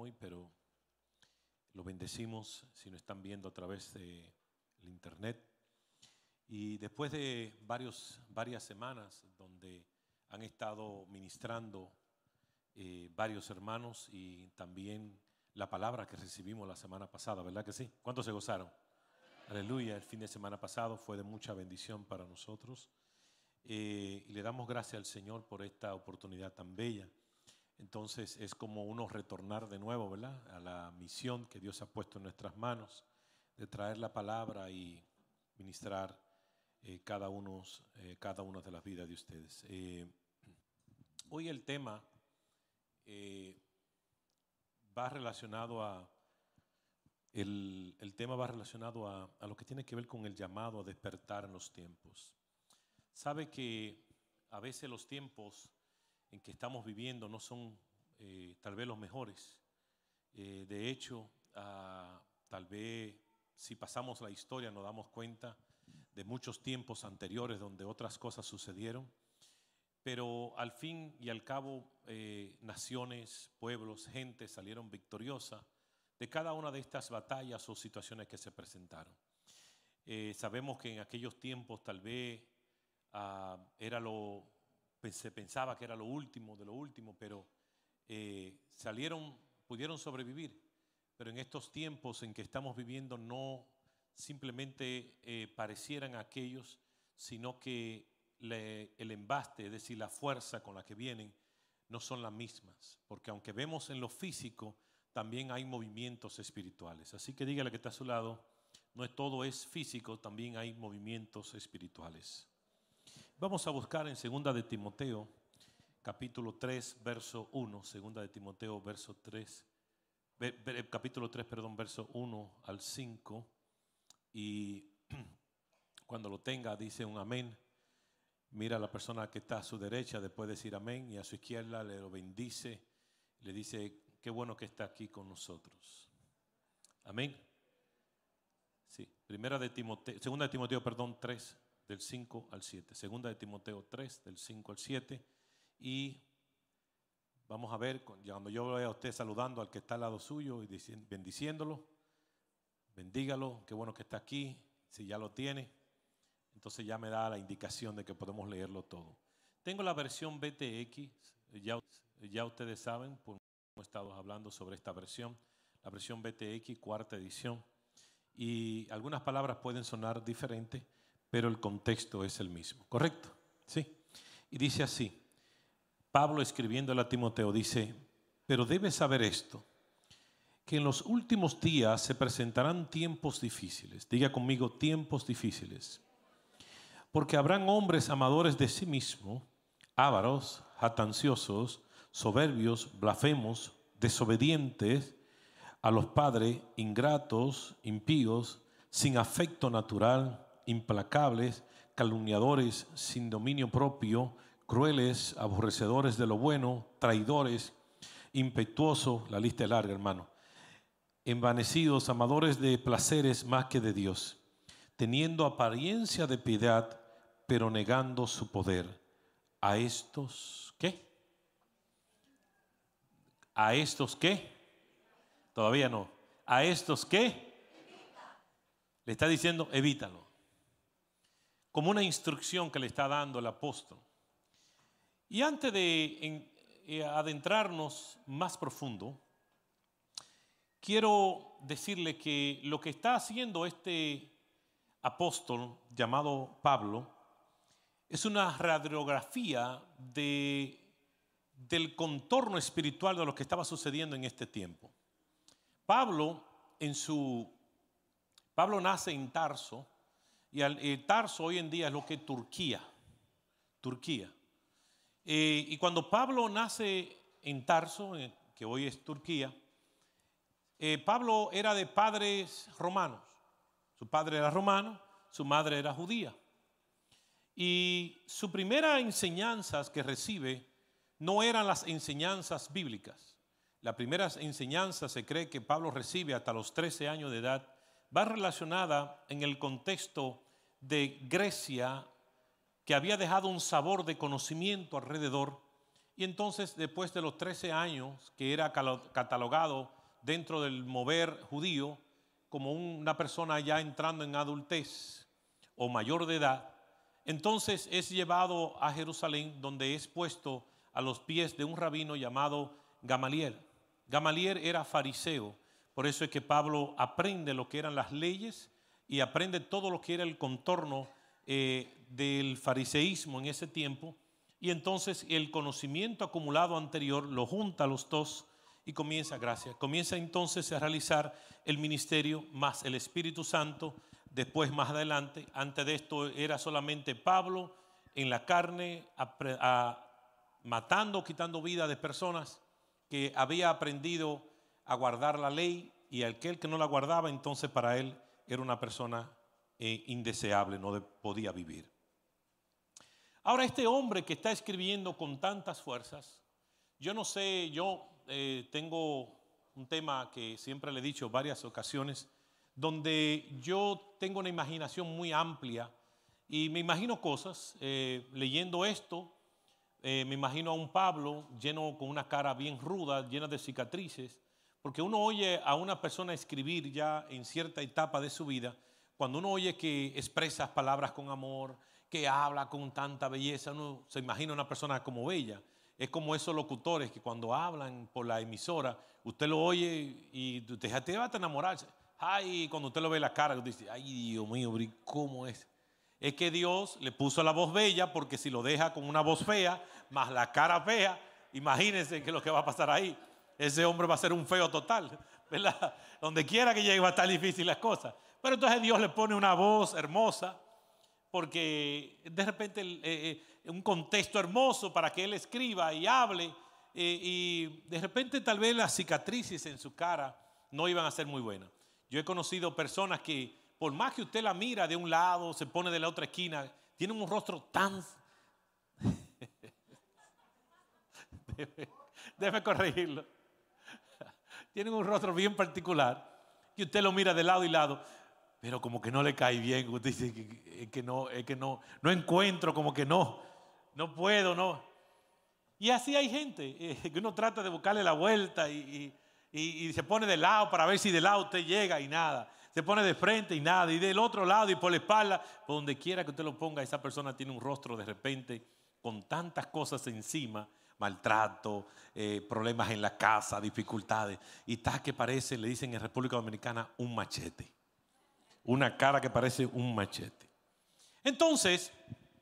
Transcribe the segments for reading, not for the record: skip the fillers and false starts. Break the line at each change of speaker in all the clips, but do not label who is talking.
hoy, pero lo bendecimos si nos están viendo a través del internet. Y después de varias semanas donde han estado ministrando varios hermanos y también la palabra que recibimos la semana pasada, ¿verdad que sí? ¿Cuántos se gozaron? Aleluya, el fin de semana pasado fue de mucha bendición para nosotros. Y le damos gracias al Señor por esta oportunidad tan bella. Entonces es como uno retornar de nuevo, ¿verdad?, a la misión que Dios ha puesto en nuestras manos de traer la palabra y ministrar cada una de las vidas de ustedes. Hoy el tema va relacionado a lo que tiene que ver con el llamado a despertar en los tiempos. Sabe que a veces los tiempos en que estamos viviendo no son tal vez los mejores. De hecho, tal vez si pasamos la historia nos damos cuenta de muchos tiempos anteriores donde otras cosas sucedieron, pero al fin y al cabo naciones, pueblos, gente salieron victoriosas de cada una de estas batallas o situaciones que se presentaron. Sabemos que en aquellos tiempos tal vez se pensaba que era lo último de lo último, pero pudieron sobrevivir. Pero en estos tiempos en que estamos viviendo no simplemente parecieran aquellos, sino que el embaste, es decir, la fuerza con la que vienen, no son las mismas. Porque aunque vemos en lo físico, también hay movimientos espirituales. Así que dígale que está a su lado, no es todo es físico, también hay movimientos espirituales. Vamos a buscar en 2 de Timoteo, capítulo 3, verso 1. 2 de Timoteo, capítulo 3, verso 1 al 5. Y cuando lo tenga, dice un amén. Mira a la persona que está a su derecha, después de decir amén, y a su izquierda le lo bendice. Le dice, qué bueno que está aquí con nosotros. Amén. Sí, 2 de Timoteo, 3. Del 5 al 7. 2 de Timoteo 3, del 5 al 7. Y vamos a ver, cuando yo vea a usted saludando al que está al lado suyo y bendiciéndolo, bendígalo, qué bueno que está aquí. Si ya lo tiene, entonces ya me da la indicación de que podemos leerlo todo. Tengo la versión BTX, ya ustedes saben, pues hemos estado hablando sobre esta versión, la versión BTX, cuarta edición. Y algunas palabras pueden sonar diferentes, pero el contexto es el mismo, ¿correcto? Sí. Y dice así, Pablo escribiéndole a Timoteo dice, pero debes saber esto, que en los últimos días se presentarán tiempos difíciles. Diga conmigo, tiempos difíciles. Porque habrán hombres amadores de sí mismos, ávaros, jactanciosos, soberbios, blasfemos, desobedientes a los padres, ingratos, impíos, sin afecto natural, implacables, calumniadores, sin dominio propio, crueles, aborrecedores de lo bueno, traidores, impetuosos, la lista es larga, hermano, envanecidos, amadores de placeres más que de Dios, teniendo apariencia de piedad, pero negando su poder. ¿A estos qué? ¿A estos qué? Todavía no. ¿A estos qué? Le está diciendo, evítalo. Como una instrucción que le está dando el apóstol. Y antes de adentrarnos más profundo, quiero decirle que lo que está haciendo este apóstol llamado Pablo es una radiografía del contorno espiritual de lo que estaba sucediendo en este tiempo. Pablo nace en Tarso, y Tarso hoy en día es lo que es Turquía. Y cuando Pablo nace en Tarso, que hoy es Turquía, Pablo era de padres romanos. Su padre era romano, su madre era judía. Y su primera enseñanzas que recibe no eran las enseñanzas bíblicas. La primera enseñanza se cree que Pablo recibe hasta los 13 años de edad, va relacionada en el contexto de Grecia, que había dejado un sabor de conocimiento alrededor. Y entonces, después de los 13 años, que era catalogado dentro del mover judío como una persona ya entrando en adultez o mayor de edad. Entonces es llevado a Jerusalén, donde es puesto a los pies de un rabino llamado Gamaliel. Gamaliel era fariseo, por eso es que Pablo aprende lo que eran las leyes y aprende todo lo que era el contorno del fariseísmo en ese tiempo. Y entonces el conocimiento acumulado anterior lo junta a los dos y comienza entonces a realizar el ministerio más el Espíritu Santo. Después, más adelante, antes de esto era solamente Pablo en la carne, matando, quitando vida de personas que había aprendido a guardar la ley, y aquel que no la guardaba, entonces para él era una persona indeseable, no podía vivir. Ahora, este hombre que está escribiendo con tantas fuerzas, yo no sé, yo tengo un tema que siempre le he dicho en varias ocasiones, donde yo tengo una imaginación muy amplia y me imagino cosas. Leyendo esto, me imagino a un Pablo lleno con una cara bien ruda, llena de cicatrices, porque uno oye a una persona escribir ya en cierta etapa de su vida, cuando uno oye que expresa palabras con amor, que habla con tanta belleza, uno se imagina una persona como bella. Es como esos locutores que cuando hablan por la emisora, usted lo oye y te va a enamorarse. Ay, cuando usted lo ve la cara, usted dice, ay, Dios mío, ¿cómo es? Es que Dios le puso la voz bella, porque si lo deja con una voz fea, más la cara fea, imagínense que lo que va a pasar ahí. Ese hombre va a ser un feo total, ¿verdad? Donde quiera que llegue va a estar difícil las cosas. Pero entonces Dios le pone una voz hermosa, porque de repente un contexto hermoso para que él escriba y hable, y de repente tal vez las cicatrices en su cara no iban a ser muy buenas. Yo he conocido personas que por más que usted la mira de un lado, se pone de la otra esquina, tienen un rostro tan... Déjeme corregirlo. Tienen un rostro bien particular, que usted lo mira de lado y lado, pero como que no le cae bien. Usted dice que no encuentro, como que no puedo, no. Y así hay gente que uno trata de buscarle la vuelta y se pone de lado para ver si de lado usted llega y nada. Se pone de frente y nada. Y del otro lado y por la espalda, por donde quiera que usted lo ponga, esa persona tiene un rostro de repente con tantas cosas encima, maltrato, problemas en la casa, dificultades. Y está que parece, le dicen en República Dominicana, un machete. Una cara que parece un machete. Entonces,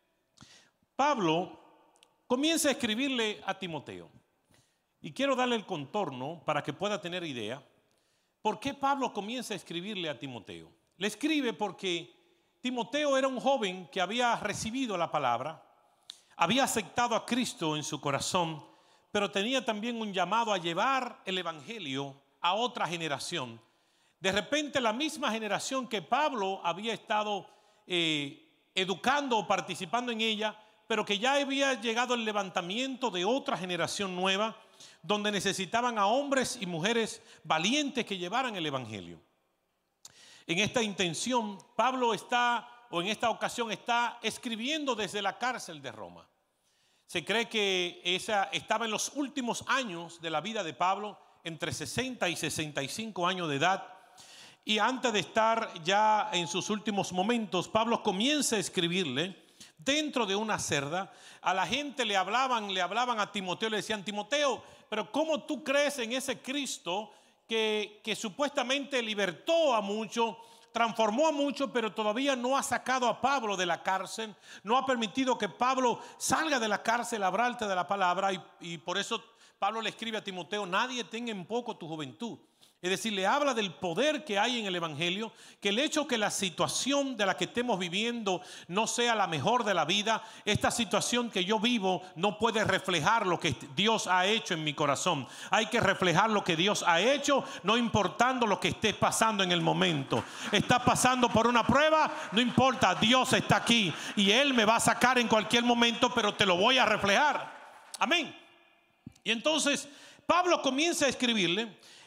Pablo comienza a escribirle a Timoteo. Y quiero darle el contorno para que pueda tener idea. ¿Por qué Pablo comienza a escribirle a Timoteo? Le escribe porque Timoteo era un joven que había recibido la palabra, había aceptado a Cristo en su corazón, pero tenía también un llamado a llevar el evangelio a otra generación. De repente la misma generación que Pablo había estado educando o participando en ella, pero que ya había llegado el levantamiento de otra generación nueva, donde necesitaban a hombres y mujeres valientes que llevaran el evangelio. En esta intención, Pablo en esta ocasión está escribiendo desde la cárcel de Roma. Se cree que estaba en los últimos años de la vida de Pablo, entre 60 y 65 años de edad. Y antes de estar ya en sus últimos momentos, Pablo comienza a escribirle dentro de una celda. A la gente le hablaban a Timoteo, le decían: Timoteo, pero ¿cómo tú crees en ese Cristo que supuestamente libertó a muchos, transformó a muchos, pero todavía no ha sacado a Pablo de la cárcel, no ha permitido que Pablo salga de la cárcel a hablarte de la palabra? Y por eso Pablo le escribe a Timoteo: nadie tenga en poco tu juventud. Es decir, le habla del poder que hay en el evangelio, que el hecho que la situación de la que estemos viviendo no sea la mejor de la vida, esta situación que yo vivo no puede reflejar lo que Dios ha hecho en mi corazón. Hay que reflejar lo que Dios ha hecho, no importando lo que esté pasando en el momento. Estás pasando por una prueba, no importa, Dios está aquí y Él me va a sacar en cualquier momento, pero te lo voy a reflejar. Amén. Y entonces Pablo comienza a escribirle.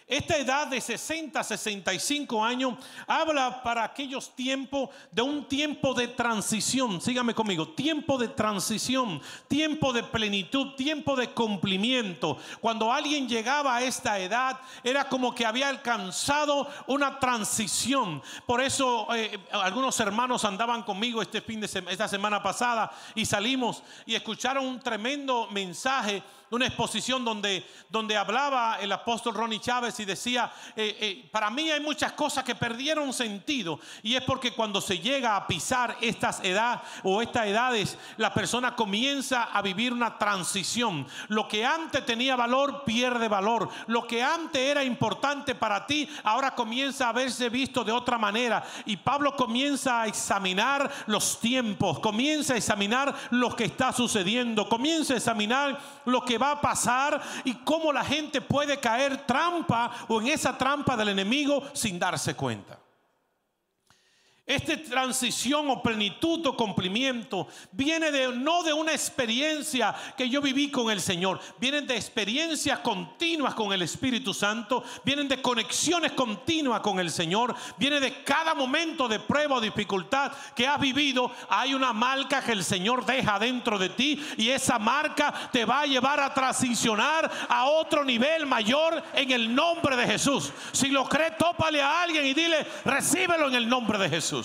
Esta edad de 60, 65 años habla para aquellos tiempos de un tiempo de transición. Sígame conmigo, tiempo de transición, tiempo de plenitud, tiempo de cumplimiento. Cuando alguien llegaba a esta edad, era como que había alcanzado una transición. Por eso algunos hermanos andaban conmigo esta semana pasada y salimos y escucharon un tremendo mensaje, una exposición donde hablaba el apóstol Ronnie Chávez y decía, para mí hay muchas cosas que perdieron sentido, y es porque cuando se llega a pisar estas edades, la persona comienza a vivir una transición. Lo que antes tenía valor pierde valor. Lo que antes era importante para ti ahora comienza a verse visto de otra manera, y Pablo comienza a examinar los tiempos, comienza a examinar lo que está sucediendo, comienza a examinar lo que va a pasar y cómo la gente puede caer trampa o en esa trampa del enemigo sin darse cuenta. Esta transición o plenitud o cumplimiento viene no de una experiencia que yo viví con el Señor, vienen de experiencias continuas con el Espíritu Santo, vienen de conexiones continuas con el Señor, viene de cada momento de prueba o dificultad que has vivido. Hay una marca que el Señor deja dentro de ti, y esa marca te va a llevar a transicionar a otro nivel mayor en el nombre de Jesús. Si lo crees, tópale a alguien y dile: recíbelo en el nombre de Jesús.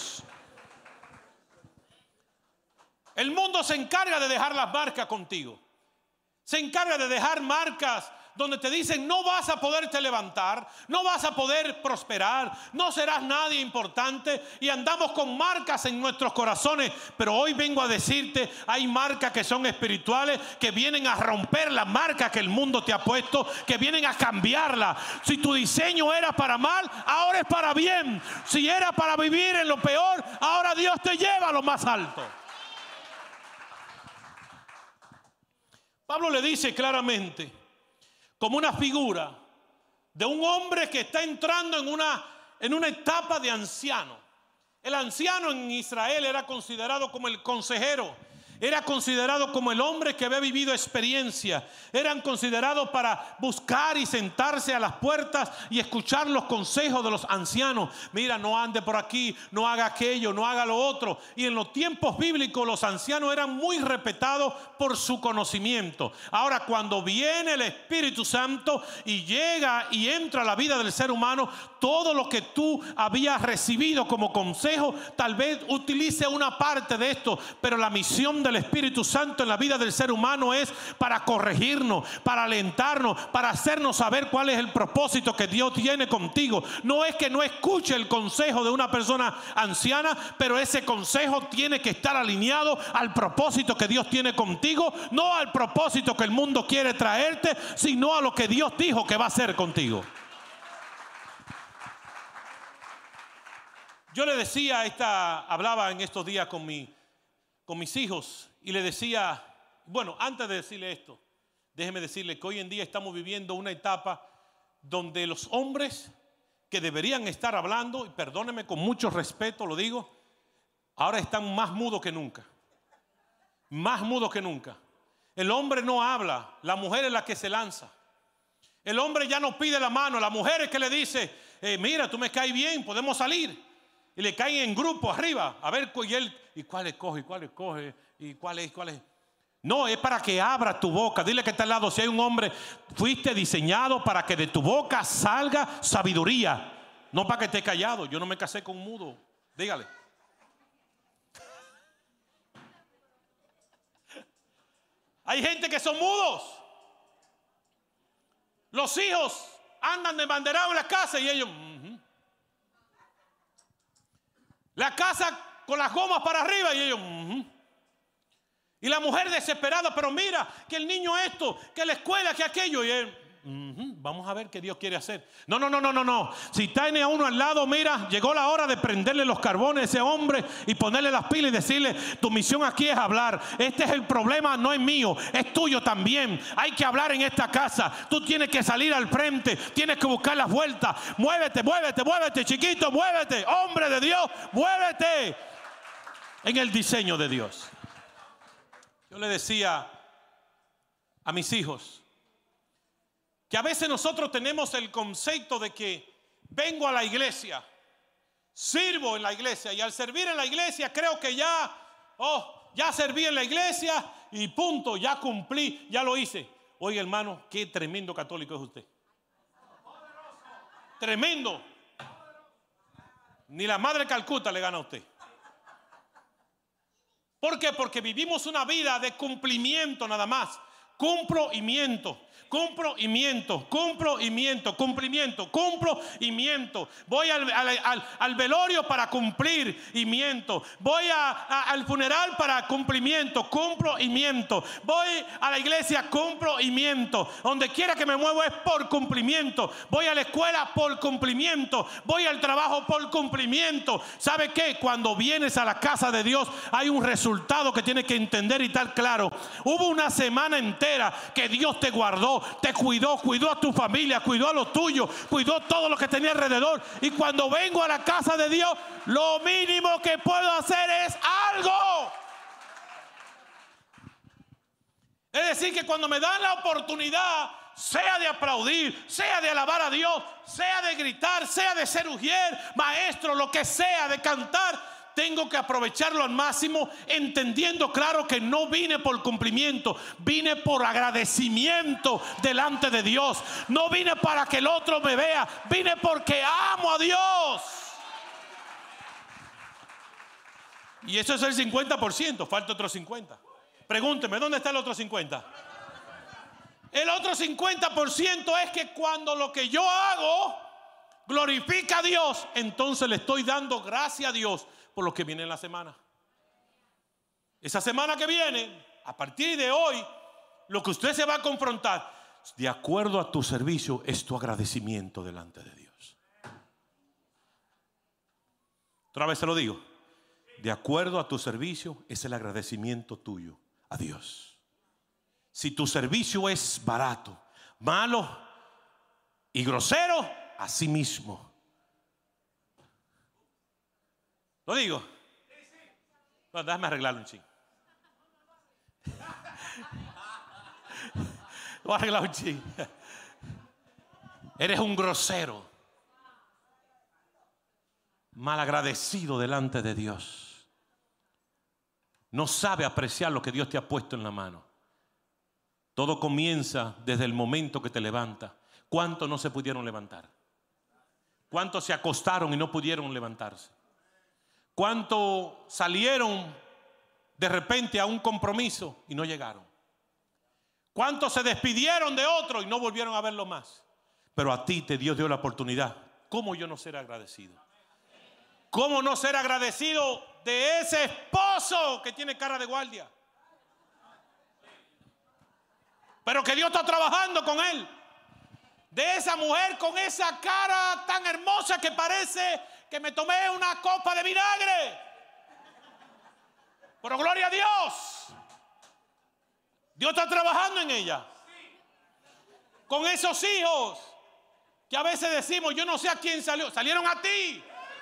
El mundo se encarga de dejar las marcas contigo. Se encarga de dejar marcas donde te dicen: no vas a poderte levantar, no vas a poder prosperar, no serás nadie importante, y andamos con marcas en nuestros corazones. Pero hoy vengo a decirte, hay marcas que son espirituales, que vienen a romper la marca que el mundo te ha puesto, que vienen a cambiarla. Si tu diseño era para mal, ahora es para bien. Si era para vivir en lo peor, ahora Dios te lleva a lo más alto. Pablo le dice claramente, como una figura de un hombre que está entrando en una etapa de anciano. El anciano en Israel era considerado como el consejero, era considerado como el hombre que había vivido experiencia. Eran considerados para buscar y sentarse a las puertas y escuchar los consejos de los ancianos. Mira, no ande por aquí, no haga aquello, no haga lo otro. Y en los tiempos bíblicos los ancianos eran muy respetados por su conocimiento. Ahora, cuando viene el Espíritu Santo y llega y entra a la vida del ser humano, todo lo que tú habías recibido como consejo, tal vez utilice una parte de esto, pero la misión del Espíritu Santo en la vida del ser humano es para corregirnos, para alentarnos, para hacernos saber cuál es el propósito que Dios tiene contigo. No es que no escuche el consejo de una persona anciana, pero ese consejo tiene que estar alineado al propósito que Dios tiene contigo, no al propósito que el mundo quiere traerte, sino a lo que Dios dijo que va a hacer contigo. Yo le decía, hablaba en estos días con mis hijos, y le decía, bueno, antes de decirle esto, déjeme decirle que hoy en día estamos viviendo una etapa donde los hombres que deberían estar hablando, y perdónenme con mucho respeto lo digo, ahora están más mudos que nunca. Más mudos que nunca. El hombre no habla, la mujer es la que se lanza. El hombre ya no pide la mano, la mujer es que le dice, mira, tú me caes bien, podemos salir. Y le caen en grupo arriba, a ver, y cuál escoge, y cuál es. No, es para que abra tu boca. Dile que está al lado, si hay un hombre, fuiste diseñado para que de tu boca salga sabiduría, no para que esté callado. Yo no me casé con un mudo, dígale. Hay gente que son mudos. Los hijos andan de banderado en la casa y ellos... La casa con las gomas para arriba y ellos... Y la mujer desesperada, pero mira, que el niño esto, que la escuela, que aquello. Y él, vamos a ver qué Dios quiere hacer. No. Si tiene a uno al lado, mira, llegó la hora de prenderle los carbones a ese hombre y ponerle las pilas y decirle, tu misión aquí es hablar. Este es el problema, no es mío, es tuyo también. Hay que hablar en esta casa. Tú tienes que salir al frente, tienes que buscar las vueltas. Muévete, chiquito, muévete. Hombre de Dios, muévete en el diseño de Dios. Yo le decía a mis hijos Que a veces nosotros tenemos el concepto de que vengo a la iglesia, sirvo en la iglesia, y al servir en la iglesia creo que ya serví en la iglesia y punto, ya cumplí, ya lo hice. Oye, hermano, qué tremendo católico es usted. Tremendo. Ni la madre de Calcuta le gana a usted. ¿Por qué? Porque vivimos una vida de cumplimiento nada más. Cumplo y miento. Cumplo y miento, cumplo y miento, cumplimiento, cumplo y miento. Voy al velorio para cumplir y miento. Voy al funeral para cumplimiento, cumplo y miento. Voy a la iglesia, cumplo y miento. Donde quiera que me muevo es por cumplimiento. Voy a la escuela por cumplimiento. Voy al trabajo por cumplimiento. ¿Sabe qué? Cuando vienes a la casa de Dios hay un resultado que tienes que entender y estar claro. Hubo una semana entera que Dios te guardó, te cuidó a tu familia, cuidó a los tuyos, cuidó todo lo que tenía alrededor. Y cuando vengo a la casa de Dios, lo mínimo que puedo hacer es algo. Es decir, que cuando me dan la oportunidad, sea de aplaudir, sea de alabar a Dios, sea de gritar, sea de ser ujier, maestro, lo que sea, de cantar, tengo que aprovecharlo al máximo, entendiendo claro que no vine por cumplimiento, vine por agradecimiento delante de Dios. No vine para que el otro me vea, vine porque amo a Dios. Y eso es el 50%, falta otro 50%. Pregúnteme, ¿dónde está el otro 50%? El otro 50% es que cuando lo que yo hago glorifica a Dios, entonces le estoy dando gracias a Dios por lo que viene en la semana. Esa semana que viene, a partir de hoy, lo que usted se va a confrontar, de acuerdo a tu servicio, es tu agradecimiento delante de Dios. Otra vez se lo digo. De acuerdo a tu servicio, es el agradecimiento tuyo a Dios. Si tu servicio es barato, malo y grosero, así mismo. ¿Lo digo? Bueno, déjame arreglarlo un chin. Lo voy a arreglar un chin. Eres un grosero, malagradecido delante de Dios. No sabe apreciar lo que Dios te ha puesto en la mano. Todo comienza desde el momento que te levantas. ¿Cuántos no se pudieron levantar? ¿Cuántos se acostaron y no pudieron levantarse? ¿Cuántos salieron de repente a un compromiso y no llegaron? ¿Cuántos se despidieron de otro y no volvieron a verlo más? Pero a ti Dios dio la oportunidad. ¿Cómo yo no ser agradecido? ¿Cómo no ser agradecido de ese esposo que tiene cara de guardia? Pero que Dios está trabajando con él. De esa mujer con esa cara tan hermosa que parece que me tomé una copa de vinagre. Pero gloria a Dios. Dios está trabajando en ella. Con esos hijos que a veces decimos, yo no sé a quién salió. Salieron a ti.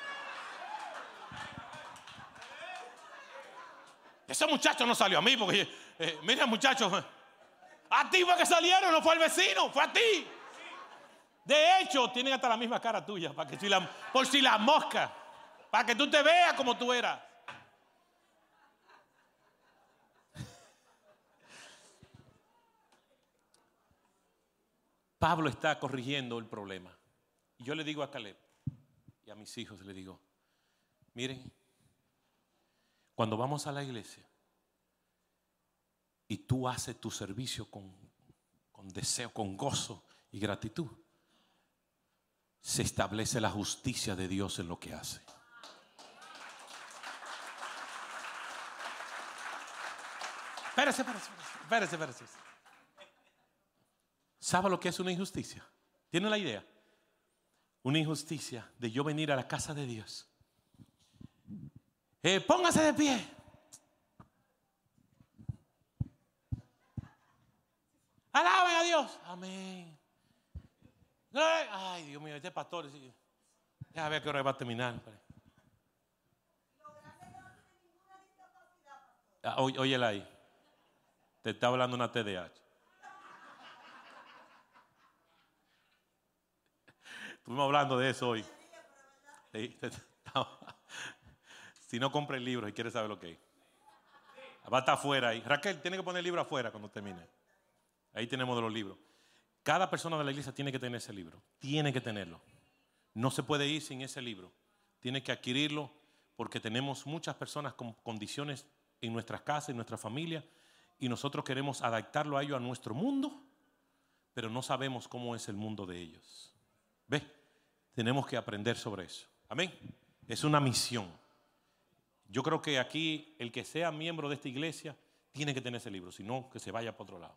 Ese muchacho no salió a mí porque, mira muchachos, a ti fue que salieron, no fue al vecino, fue a ti. De hecho, tienen hasta la misma cara tuya, para que por si las moscas, para que tú te veas como tú eras. Pablo está corrigiendo el problema. Y yo le digo a Caleb y a mis hijos, le digo, miren, cuando vamos a la iglesia y tú haces tu servicio con deseo, con gozo y gratitud, se establece la justicia de Dios en lo que hace. Espérese. ¿Sabe lo que es una injusticia? ¿Tiene la idea? Una injusticia de yo venir a la casa de Dios. Póngase de pie. Alaben a Dios. Amén. Ay, Dios mío, este pastor. Ya ver qué hora va a terminar. Óyela ahí. Te está hablando una TDAH. Estuvimos hablando de eso hoy. Sí. Si no compra el libro y quiere saber lo que es. Va a estar afuera ahí. Raquel, tiene que poner el libro afuera cuando termine. Ahí tenemos de los libros. Cada persona de la iglesia tiene que tener ese libro. Tiene que tenerlo. No se puede ir sin ese libro. Tiene que adquirirlo porque tenemos muchas personas con condiciones en nuestras casas, en nuestra familia, y nosotros queremos adaptarlo a ellos, a nuestro mundo, pero no sabemos cómo es el mundo de ellos. ¿Ves? Tenemos que aprender sobre eso. Amén. Es una misión. Yo creo que aquí el que sea miembro de esta iglesia tiene que tener ese libro, si no, que se vaya para otro lado.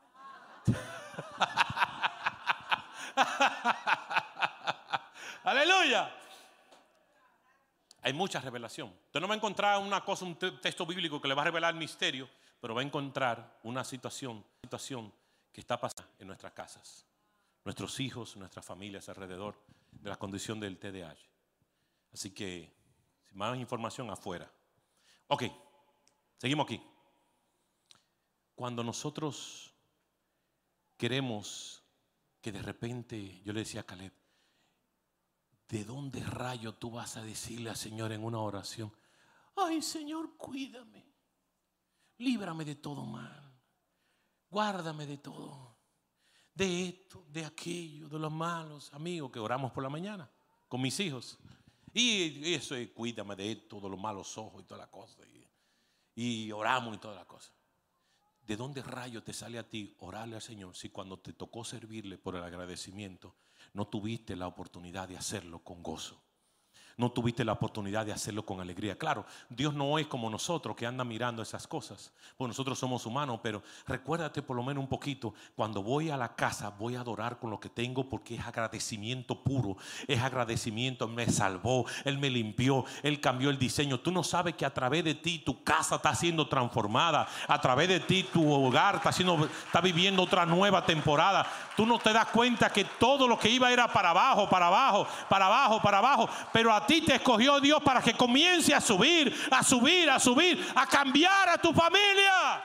Aleluya. Hay mucha revelación. Usted no va a encontrar una cosa, un texto bíblico que le va a revelar el misterio, pero va a encontrar una situación que está pasando en nuestras casas, nuestros hijos, nuestras familias alrededor de la condición del TDAH. Así que, sin más información, afuera. Ok, seguimos aquí. Cuando nosotros queremos que de repente, yo le decía a Caleb, ¿de dónde rayo tú vas a decirle al Señor en una oración? Ay, Señor, cuídame, líbrame de todo mal, guárdame de todo, de esto, de aquello, de los malos amigos que oramos por la mañana con mis hijos. Y eso es, cuídame de esto, de los malos ojos y toda la cosa. Y oramos y toda la cosa. ¿De dónde rayo te sale a ti orarle al Señor si cuando te tocó servirle por el agradecimiento no tuviste la oportunidad de hacerlo con gozo? No tuviste la oportunidad de hacerlo con alegría. Claro, Dios no es como nosotros que anda mirando esas cosas, porque nosotros somos humanos, pero recuérdate por lo menos un poquito, cuando voy a la casa voy a adorar con lo que tengo porque es agradecimiento puro, es agradecimiento. Él me salvó, Él me limpió, Él cambió el diseño. Tú no sabes que a través de ti tu casa está siendo transformada, a través de ti tu hogar está viviendo otra nueva temporada. Tú no te das cuenta que todo lo que iba era para abajo, para abajo, para abajo, para abajo, pero a ti te escogió Dios para que comience a subir, a subir, a subir, a cambiar a tu familia.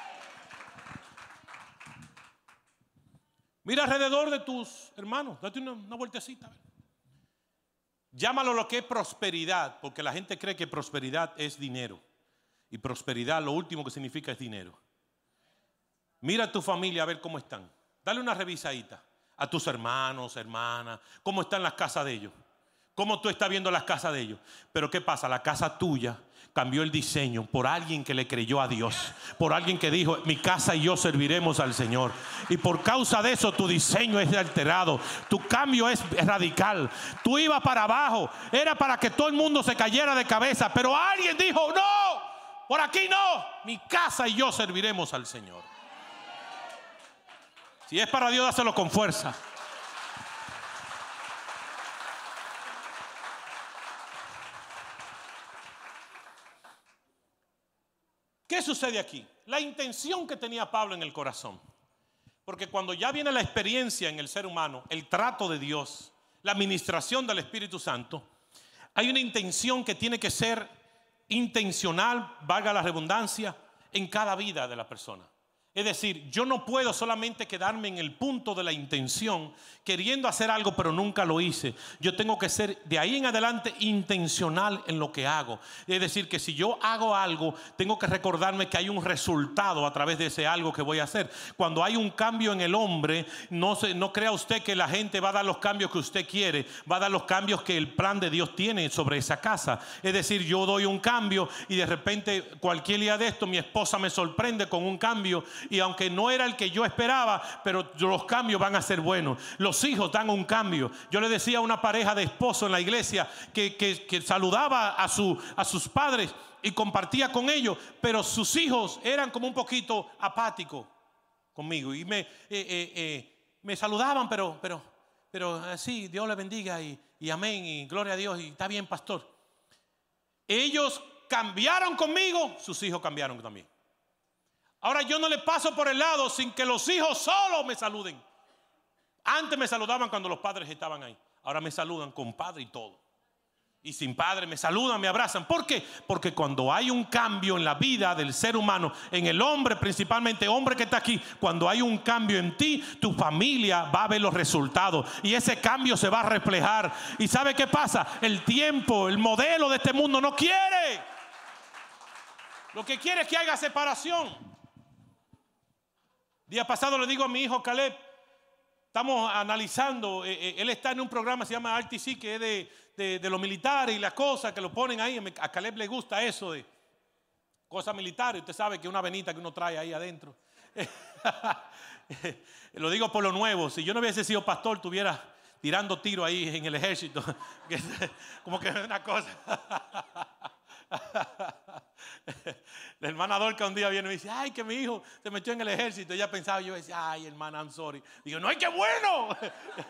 Mira alrededor de tus hermanos, date una vueltecita. Llámalo lo que es prosperidad, porque la gente cree que prosperidad es dinero. Y prosperidad lo último que significa es dinero. Mira a tu familia a ver cómo están. Dale una revisadita a tus hermanos, hermanas, cómo están las casas de ellos. ¿Cómo tú estás viendo las casas de ellos? Pero ¿qué pasa? La casa tuya cambió el diseño por alguien que le creyó a Dios, por alguien que dijo, mi casa y yo serviremos al Señor. Y por causa de eso tu diseño es alterado, tu cambio es radical. Tú ibas para abajo, era para que todo el mundo se cayera de cabeza, pero alguien dijo, no, por aquí no, mi casa y yo serviremos al Señor. Si es para Dios, dáselo con fuerza. ¿Qué sucede aquí? La intención que tenía Pablo en el corazón. Porque cuando ya viene la experiencia en el ser humano, el trato de Dios, la administración del Espíritu Santo, hay una intención que tiene que ser intencional, valga la redundancia, en cada vida de la persona. Es decir, yo no puedo solamente quedarme en el punto de la intención, queriendo hacer algo pero nunca lo hice. Yo tengo que ser de ahí en adelante intencional en lo que hago. Es decir, que si yo hago algo, tengo que recordarme que hay un resultado a través de ese algo que voy a hacer. Cuando hay un cambio en el hombre, no crea usted que la gente va a dar los cambios que usted quiere, va a dar los cambios que el plan de Dios tiene sobre esa casa. Es decir, yo doy un cambio y de repente cualquier día de esto mi esposa me sorprende con un cambio. Y aunque no era el que yo esperaba, pero los cambios van a ser buenos. Los hijos dan un cambio. Yo le decía a una pareja de esposos en la iglesia que saludaba a sus padres y compartía con ellos, pero sus hijos eran como un poquito apáticos conmigo. Y me saludaban, pero sí, Dios le bendiga y amén, y gloria a Dios, y está bien, pastor. Ellos cambiaron conmigo, sus hijos cambiaron también. Ahora yo no le paso por el lado sin que los hijos solos me saluden. Antes me saludaban cuando los padres estaban ahí. Ahora me saludan con padre y todo. y sin padre, me saludan, me abrazan. ¿Por qué? Porque cuando hay un cambio en la vida del ser humano, en el hombre, principalmente hombre que está aquí, cuando hay un cambio en ti, tu familia va a ver los resultados y ese cambio se va a reflejar. ¿Y sabe qué pasa? El tiempo, el modelo de este mundo no quiere. Lo que quiere es que haya separación. Día pasado le digo a mi hijo Caleb, estamos analizando, él está en un programa que se llama RTC, que es de los militares y las cosas que lo ponen ahí. A Caleb le gusta eso de cosas militares. Usted sabe que una venita que uno trae ahí adentro. Lo digo por lo nuevo. Si yo no hubiese sido pastor, estuviera tirando tiro ahí en el ejército. Como que es una cosa. La hermana Dorca un día viene y me dice, ay, que mi hijo se metió en el ejército. Ella pensaba, yo decía, ay, hermana, I'm sorry. Digo, no, ay, qué bueno.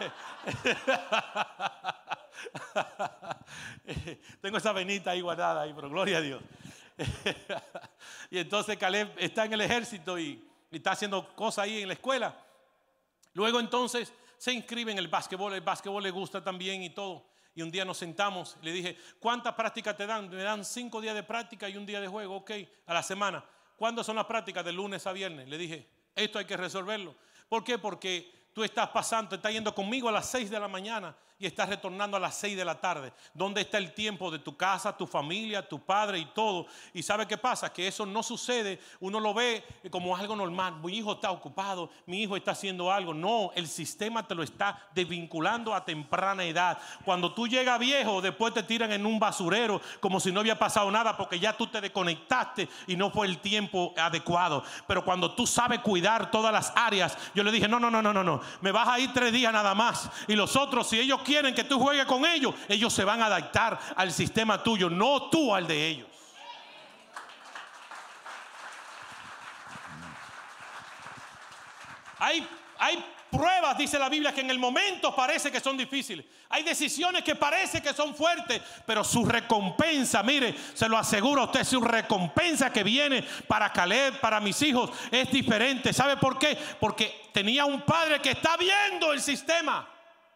Tengo esa venita ahí guardada ahí, pero gloria a Dios. Y entonces Caleb está en el ejército y está haciendo cosas ahí en la escuela. Luego entonces se inscribe en el básquetbol le gusta también y todo. Y un día nos sentamos, le dije, ¿cuántas prácticas te dan? Me dan 5 días de práctica y un día de juego, ok, a la semana. ¿Cuándo son las prácticas? De lunes a viernes. Le dije, esto hay que resolverlo. ¿Por qué? Porque tú estás pasando, estás yendo conmigo a las 6 de la mañana y estás retornando a las 6 de la tarde. ¿Dónde está el tiempo de tu casa, tu familia, tu padre y todo? Y ¿sabe qué pasa? Que eso no sucede. Uno lo ve como algo normal. Mi hijo está ocupado, mi hijo está haciendo algo. No, el sistema te lo está desvinculando a temprana edad. Cuando tú llegas viejo, después te tiran en un basurero como si no había pasado nada, porque ya tú te desconectaste y no fue el tiempo adecuado. Pero cuando tú sabes cuidar todas las áreas, yo le dije, no, me vas a ir 3 días nada más. Y los otros, si ellos quieren que tú juegues con ellos, ellos se van a adaptar al sistema tuyo, no tú al de ellos. Hay pruebas, dice la Biblia, que en el momento parece que son difíciles. Hay decisiones que parece que son fuertes, pero su recompensa, mire, se lo aseguro a usted, su recompensa que viene para Caleb, para mis hijos, es diferente. ¿Sabe por qué? Porque tenía un padre que está viendo el sistema.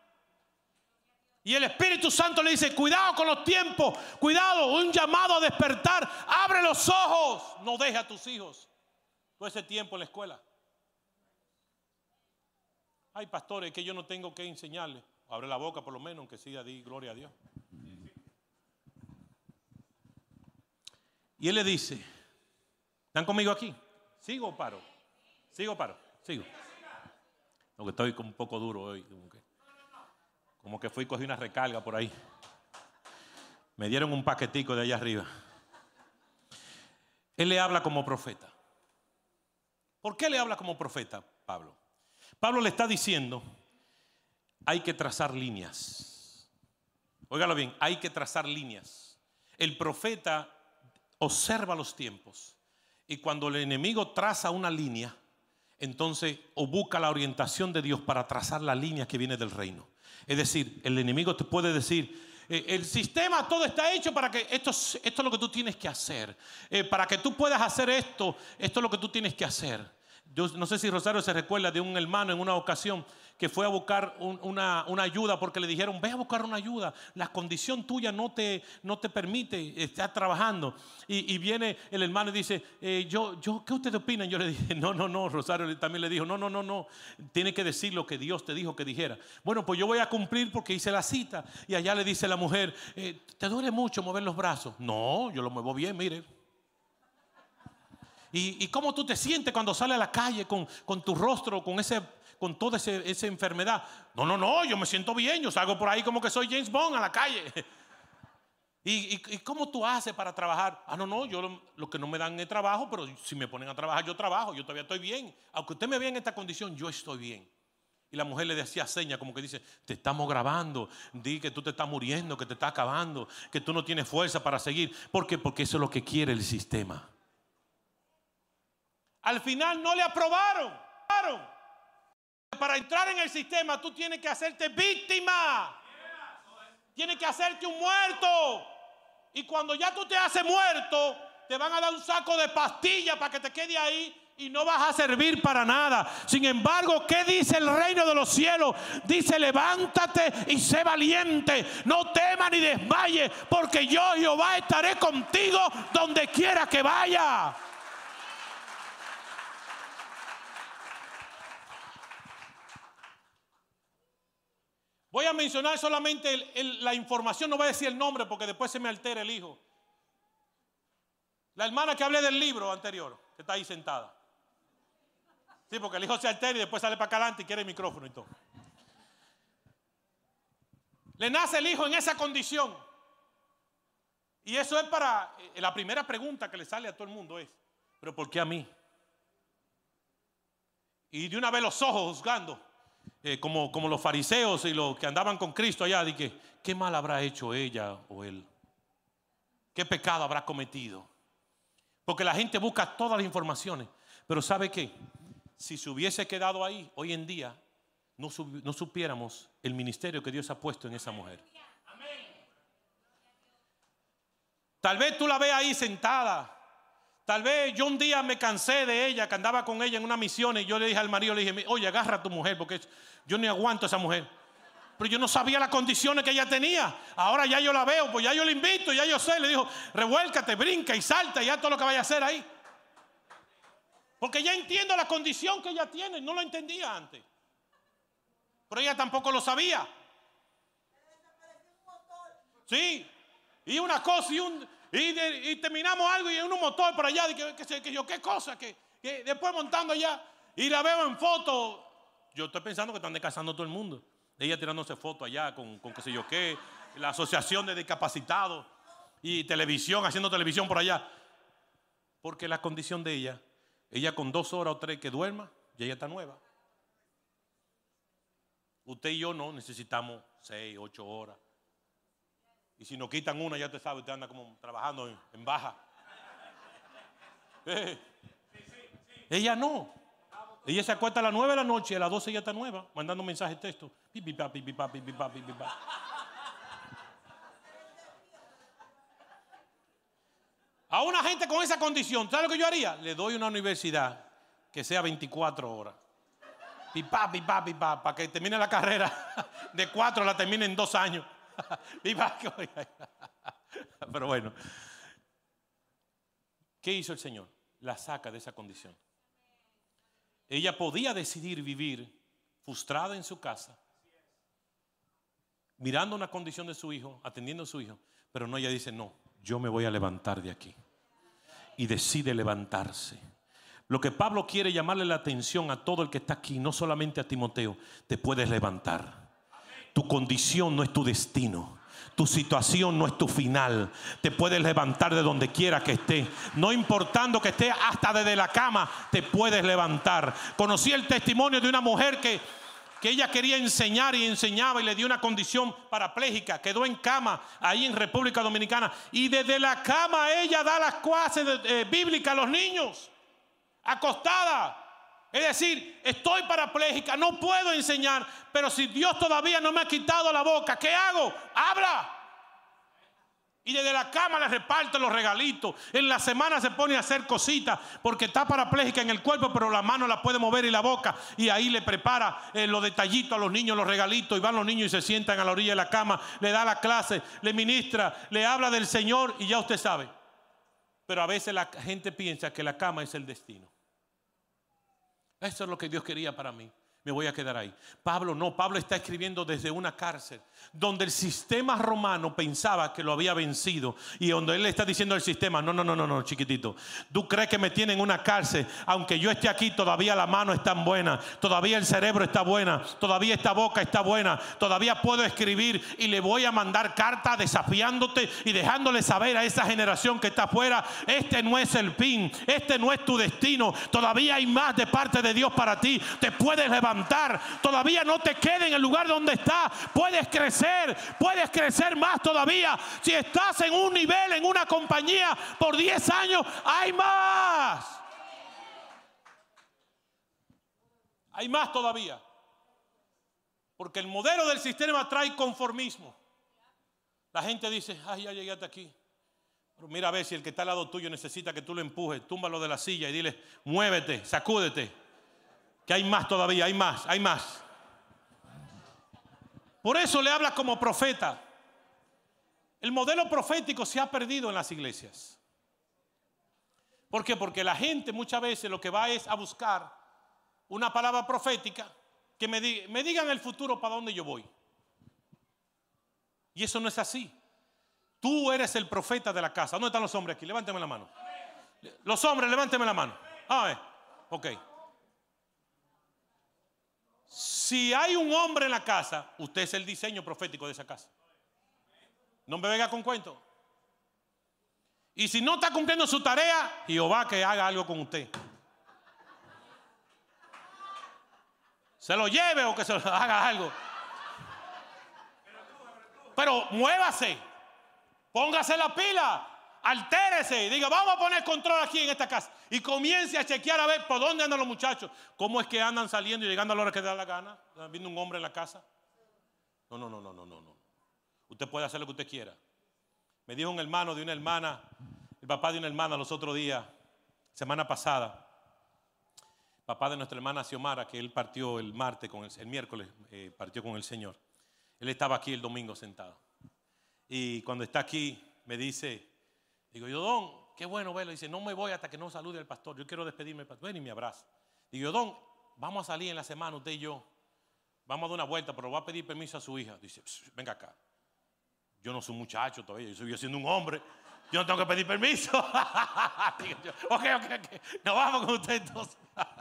Y el Espíritu Santo le dice, cuidado con los tiempos, cuidado, un llamado a despertar, abre los ojos, no deje a tus hijos todo ese tiempo en la escuela. Hay pastores que yo no tengo que enseñarles. Abre la boca por lo menos, aunque sí, di gloria a Dios. Y él le dice, ¿están conmigo aquí? ¿Sigo o paro? ¿Sigo o paro? Sigo. Porque estoy un poco duro hoy. Como que fui y cogí una recarga por ahí. Me dieron un paquetico de allá arriba. Él le habla como profeta. ¿Por qué le habla como profeta, Pablo? Pablo le está diciendo, hay que trazar líneas. Óigalo bien, hay que trazar líneas. El profeta observa los tiempos y cuando el enemigo traza una línea, entonces o busca la orientación de Dios para trazar la línea que viene del reino. Es decir, el enemigo te puede decir, el sistema todo está hecho para que esto es lo que tú tienes que hacer. Para que tú puedas hacer esto es lo que tú tienes que hacer. Yo no sé si Rosario se recuerda de un hermano en una ocasión que fue a buscar una ayuda porque le dijeron, ve a buscar una ayuda, la condición tuya no te permite estar trabajando. Y viene el hermano y dice, ¿qué ustedes opinan? Yo le dije, no, Rosario también le dijo, no, tiene que decir lo que Dios te dijo que dijera. Bueno, pues yo voy a cumplir porque hice la cita. Y allá le dice la mujer, ¿te duele mucho mover los brazos? No, yo lo muevo bien, mire. ¿Y cómo tú te sientes cuando sales a la calle con tu rostro, con toda esa enfermedad? No, yo me siento bien, yo salgo por ahí como que soy James Bond a la calle. ¿Y cómo tú haces para trabajar? No, yo lo que no me dan es trabajo, pero si me ponen a trabajar yo trabajo, yo todavía estoy bien. Aunque usted me vea en esta condición, yo estoy bien. Y la mujer le decía señas como que dice, te estamos grabando, di que tú te estás muriendo, que te estás acabando, que tú no tienes fuerza para seguir. ¿Por qué? Porque eso es lo que quiere el sistema. Al final no le aprobaron. Para entrar en el sistema tú tienes que hacerte víctima. Tienes que hacerte un muerto. Y cuando ya tú te haces muerto, te van a dar un saco de pastillas para que te quede ahí y no vas a servir para nada. Sin embargo, ¿qué dice el reino de los cielos? Dice: levántate y sé valiente, no temas ni desmayes, porque yo, Jehová, estaré contigo donde quiera que vaya. Voy a mencionar solamente la información, no voy a decir el nombre porque después se me altera el hijo. La hermana que hablé del libro anterior, que está ahí sentada. Sí, porque el hijo se altera y después sale para acá adelante y quiere el micrófono y todo. Le nace el hijo en esa condición. Y eso es para, la primera pregunta que le sale a todo el mundo es: ¿pero por qué a mí? Y de una vez los ojos juzgando, como los fariseos y los que andaban con Cristo allá, de que ¿qué mal habrá hecho ella o él? ¿Qué pecado habrá cometido? Porque la gente busca todas las informaciones. Pero ¿sabe qué? Si se hubiese quedado ahí, hoy en día no supiéramos el ministerio que Dios ha puesto en esa mujer. Tal vez tú la ves ahí sentada. Tal vez yo un día me cansé de ella, que andaba con ella en una misión, y yo le dije al marido, le dije: oye, agarra a tu mujer, porque yo ni aguanto a esa mujer. Pero yo no sabía las condiciones que ella tenía. Ahora ya yo la veo, pues ya yo la invito, ya yo sé. Le dijo: revuélcate, brinca y salta, y ya todo lo que vaya a hacer ahí. Porque ya entiendo la condición que ella tiene. No lo entendía antes, pero ella tampoco lo sabía. Sí, y una cosa y terminamos algo y en un motor por allá, qué cosa, que después montando allá, y la veo en foto. Yo estoy pensando que están descasando todo el mundo. Ella tirándose fotos allá con qué sé yo qué, la asociación de discapacitados, y televisión, haciendo televisión por allá. Porque la condición de ella con 2 horas o 3 que duerma, ya ella está nueva. Usted y yo no, necesitamos 6, 8 horas. Y si nos quitan una, ya usted sabe, usted anda como trabajando en baja. Ella no. Ella se acuesta a las 9 de la noche y a las 12 ya está nueva, mandando mensajes de texto. A una gente con esa condición, ¿sabe lo que yo haría? Le doy una universidad que sea 24 horas. Para que termine la carrera de 4, la termine en 2 años. Pero bueno, ¿qué hizo el Señor? La saca de esa condición. Ella podía decidir vivir frustrada en su casa, mirando una condición de su hijo, atendiendo a su hijo, pero no, ella dice: no, yo me voy a levantar de aquí. Y decide levantarse. Lo que Pablo quiere llamarle la atención a todo el que está aquí, no solamente a Timoteo: te puedes levantar. Tu condición no es tu destino. Tu situación no es tu final. Te puedes levantar de donde quiera que estés. No importando que estés hasta desde la cama, te puedes levantar. Conocí el testimonio de una mujer que ella quería enseñar y enseñaba, y le dio una condición parapléjica. Quedó en cama ahí en República Dominicana. Y desde la cama ella da las clases bíblicas a los niños. Acostada. Es decir, estoy parapléjica, no puedo enseñar, pero si Dios todavía no me ha quitado la boca, ¿qué hago? ¡Habla! Y desde la cama le reparte los regalitos. En la semana se pone a hacer cositas porque está parapléjica en el cuerpo, pero la mano la puede mover y la boca. Y ahí le prepara los detallitos a los niños, los regalitos. Y van los niños y se sientan a la orilla de la cama. Le da la clase, le ministra, le habla del Señor y ya usted sabe. Pero a veces la gente piensa que la cama es el destino. Eso es lo que Dios quería para mí. Me voy a quedar ahí. Pablo no, Pablo está escribiendo desde una cárcel donde el sistema romano pensaba que lo había vencido, y donde él le está diciendo al sistema: no, chiquitito, tú crees que me tienen en una cárcel. Aunque yo esté aquí, todavía la mano está buena, todavía el cerebro está buena, todavía esta boca está buena, todavía puedo escribir, y le voy a mandar cartas desafiándote y dejándole saber a esa generación que está afuera: este no es el fin, este no es tu destino, todavía hay más de parte de Dios para ti. Te puedes levantar, todavía no te quedes en el lugar donde estás, puedes crecer más todavía. Si estás en un nivel, en una compañía por 10 años, hay más. Hay más todavía. Porque el modelo del sistema trae conformismo. La gente dice: ay, ya llegué hasta aquí, Mira a ver si el que está al lado tuyo necesita que tú lo empujes. Túmbalo de la silla y dile, muévete, sacúdete. Que hay más todavía, hay más, hay más. Por eso le habla como profeta. El modelo profético se ha perdido en las iglesias. ¿Por qué? Porque la gente muchas veces lo que va es a buscar una palabra profética que me digan el futuro para dónde yo voy. Y eso no es así. Tú eres el profeta de la casa. ¿Dónde están los hombres aquí? Levánteme la mano. Los hombres, levánteme la mano. A ver, ok. Si hay un hombre en la casa, usted es el diseño profético de esa casa. No me venga con cuento. Y si no está cumpliendo su tarea, Jehová que haga algo con usted. Se lo lleve o que se lo haga algo. Pero muévase. Póngase la pila. Altérese y diga, vamos a poner control aquí en esta casa. Y comience a chequear a ver por dónde andan los muchachos. ¿Cómo es que andan saliendo y llegando a la hora que da la gana? ¿Viendo un hombre en la casa? No. Usted puede hacer lo que usted quiera. Me dijo un hermano de una hermana, el papá de una hermana los otros días, semana pasada, papá de nuestra hermana Xiomara, que él partió el martes, el miércoles partió con el Señor. Él estaba aquí el domingo sentado. Y cuando está aquí me dice, digo yo, don, qué bueno verlo. Dice, no me voy hasta que no salude al pastor. Yo quiero despedirme del pastor. Ven y me abraza. Digo yo, don, vamos a salir en la semana usted y yo. Vamos a dar una vuelta, pero va a pedir permiso a su hija. Dice, venga acá. Yo no soy muchacho todavía, yo soy siendo un hombre. Yo no tengo que pedir permiso. Digo yo, ok. Nos vamos con usted entonces.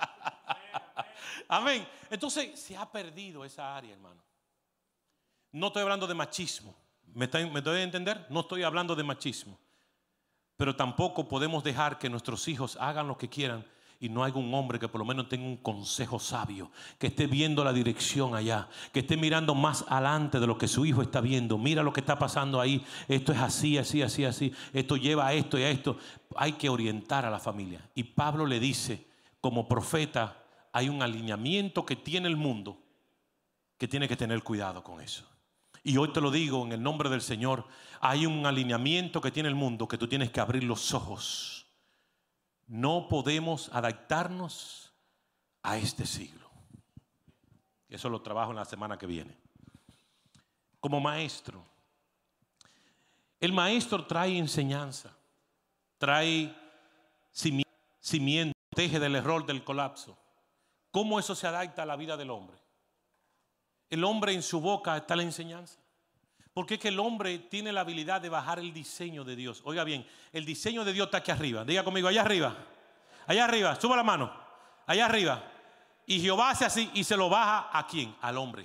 Amén. Entonces se ha perdido esa área, hermano. No estoy hablando de machismo. ¿Me doy a entender? No estoy hablando de machismo. Pero tampoco podemos dejar que nuestros hijos hagan lo que quieran y no haya un hombre que por lo menos tenga un consejo sabio, que esté viendo la dirección allá, que esté mirando más adelante de lo que su hijo está viendo. Mira lo que está pasando ahí. Esto es así. Esto lleva a esto y a esto. Hay que orientar a la familia. Y Pablo le dice, como profeta, hay un alineamiento que tiene el mundo que tiene que tener cuidado con eso. Y hoy te lo digo en el nombre del Señor, hay un alineamiento que tiene el mundo que tú tienes que abrir los ojos. No podemos adaptarnos a este siglo. Eso lo trabajo en la semana que viene. Como maestro, el maestro trae enseñanza, trae cimiento, protege del error, del colapso. ¿Cómo eso se adapta a la vida del hombre? El hombre en su boca está la enseñanza. Porque es que el hombre tiene la habilidad de bajar el diseño de Dios. Oiga bien, el diseño de Dios está aquí arriba. Diga conmigo, allá arriba. Allá arriba, suba la mano. Allá arriba. Y Jehová hace así y se lo baja ¿a quién? Al hombre.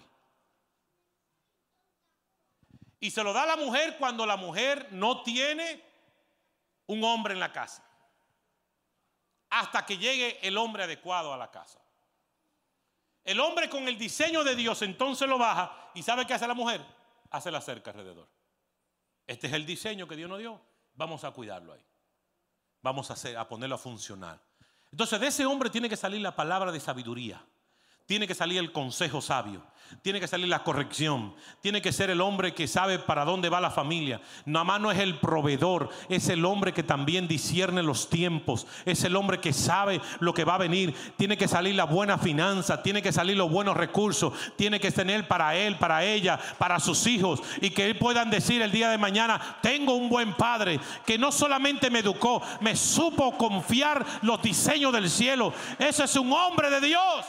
Y se lo da a la mujer cuando la mujer no tiene un hombre en la casa. Hasta que llegue el hombre adecuado a la casa. El hombre con el diseño de Dios entonces lo baja. ¿Y sabe qué hace la mujer? Hace la cerca alrededor. Este es el diseño que Dios nos dio. Vamos a cuidarlo ahí. Vamos a ponerlo a funcionar. Entonces de ese hombre tiene que salir la palabra de sabiduría. Tiene que salir el consejo sabio. Tiene que salir la corrección. Tiene que ser el hombre que sabe para dónde va la familia. Nada más no es el proveedor. Es el hombre que también discierne los tiempos. Es el hombre que sabe lo que va a venir. Tiene que salir la buena finanza. Tiene que salir los buenos recursos. Tiene que tener para él, para ella, para sus hijos. Y que él puedan decir el día de mañana, tengo un buen padre que no solamente me educó, me supo confiar los diseños del cielo. Ese es un hombre de Dios.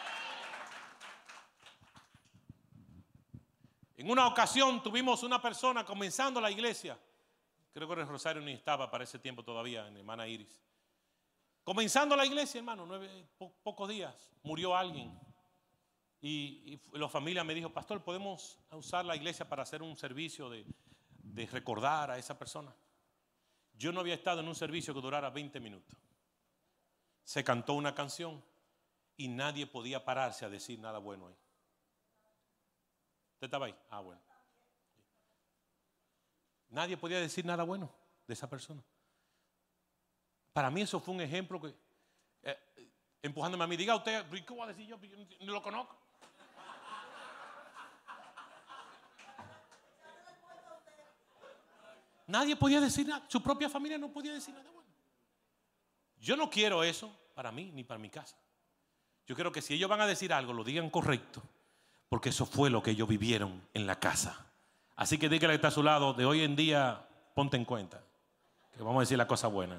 En una ocasión tuvimos una persona comenzando la iglesia. Creo que en Rosario ni estaba para ese tiempo todavía, en hermana Iris. Comenzando la iglesia, hermano, pocos días, murió alguien. Y la familia me dijo, pastor, ¿podemos usar la iglesia para hacer un servicio de recordar a esa persona? Yo no había estado en un servicio que durara 20 minutos. Se cantó una canción y nadie podía pararse a decir nada bueno ahí. ¿Usted estaba ahí? Ah, bueno. Nadie podía decir nada bueno de esa persona. Para mí eso fue un ejemplo que empujándome a mí. Diga usted, ¿qué voy a decir yo? Yo ni lo conozco. Nadie podía decir nada. Su propia familia no podía decir nada bueno. Yo no quiero eso para mí ni para mi casa. Yo quiero que si ellos van a decir algo, lo digan correcto, porque eso fue lo que ellos vivieron en la casa. Así que dígale que está a su lado, de hoy en día, ponte en cuenta, que vamos a decir la cosa buena.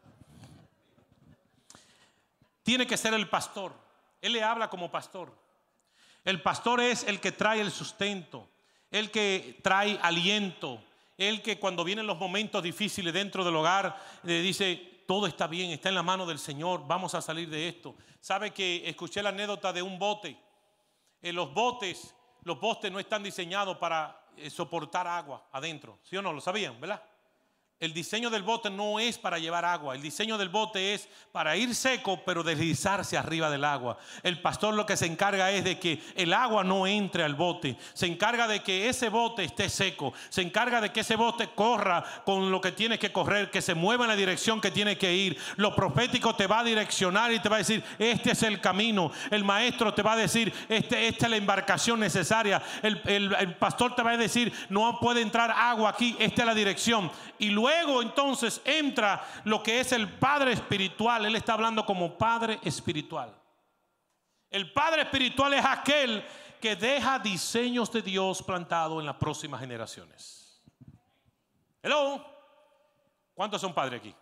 Tiene que ser el pastor. Él le habla como pastor. El pastor es el que trae el sustento, el que trae aliento, el que cuando vienen los momentos difíciles dentro del hogar dice, todo está bien, está en la mano del Señor, vamos a salir de esto. Sabe que escuché la anécdota de un bote. Los botes no están diseñados para soportar agua adentro. ¿Sí o no? Lo sabían, ¿verdad? El diseño del bote no es para llevar agua. El diseño del bote es para ir seco, pero deslizarse arriba del agua. El pastor lo que se encarga es de que el agua no entre al bote. Se encarga de que ese bote esté seco. Se encarga de que ese bote corra con lo que tiene que correr, que se mueva en la dirección que tiene que ir. Lo profético te va a direccionar y te va a decir, este es el camino. El maestro te va a decir, esta es la embarcación necesaria. El pastor te va a decir, no puede entrar agua aquí, esta es la dirección. Y luego entonces entra lo que es el padre espiritual. Él está hablando como padre espiritual. El padre espiritual es aquel que deja diseños de Dios plantados en las próximas generaciones. Hello. ¿Cuántos son padres aquí?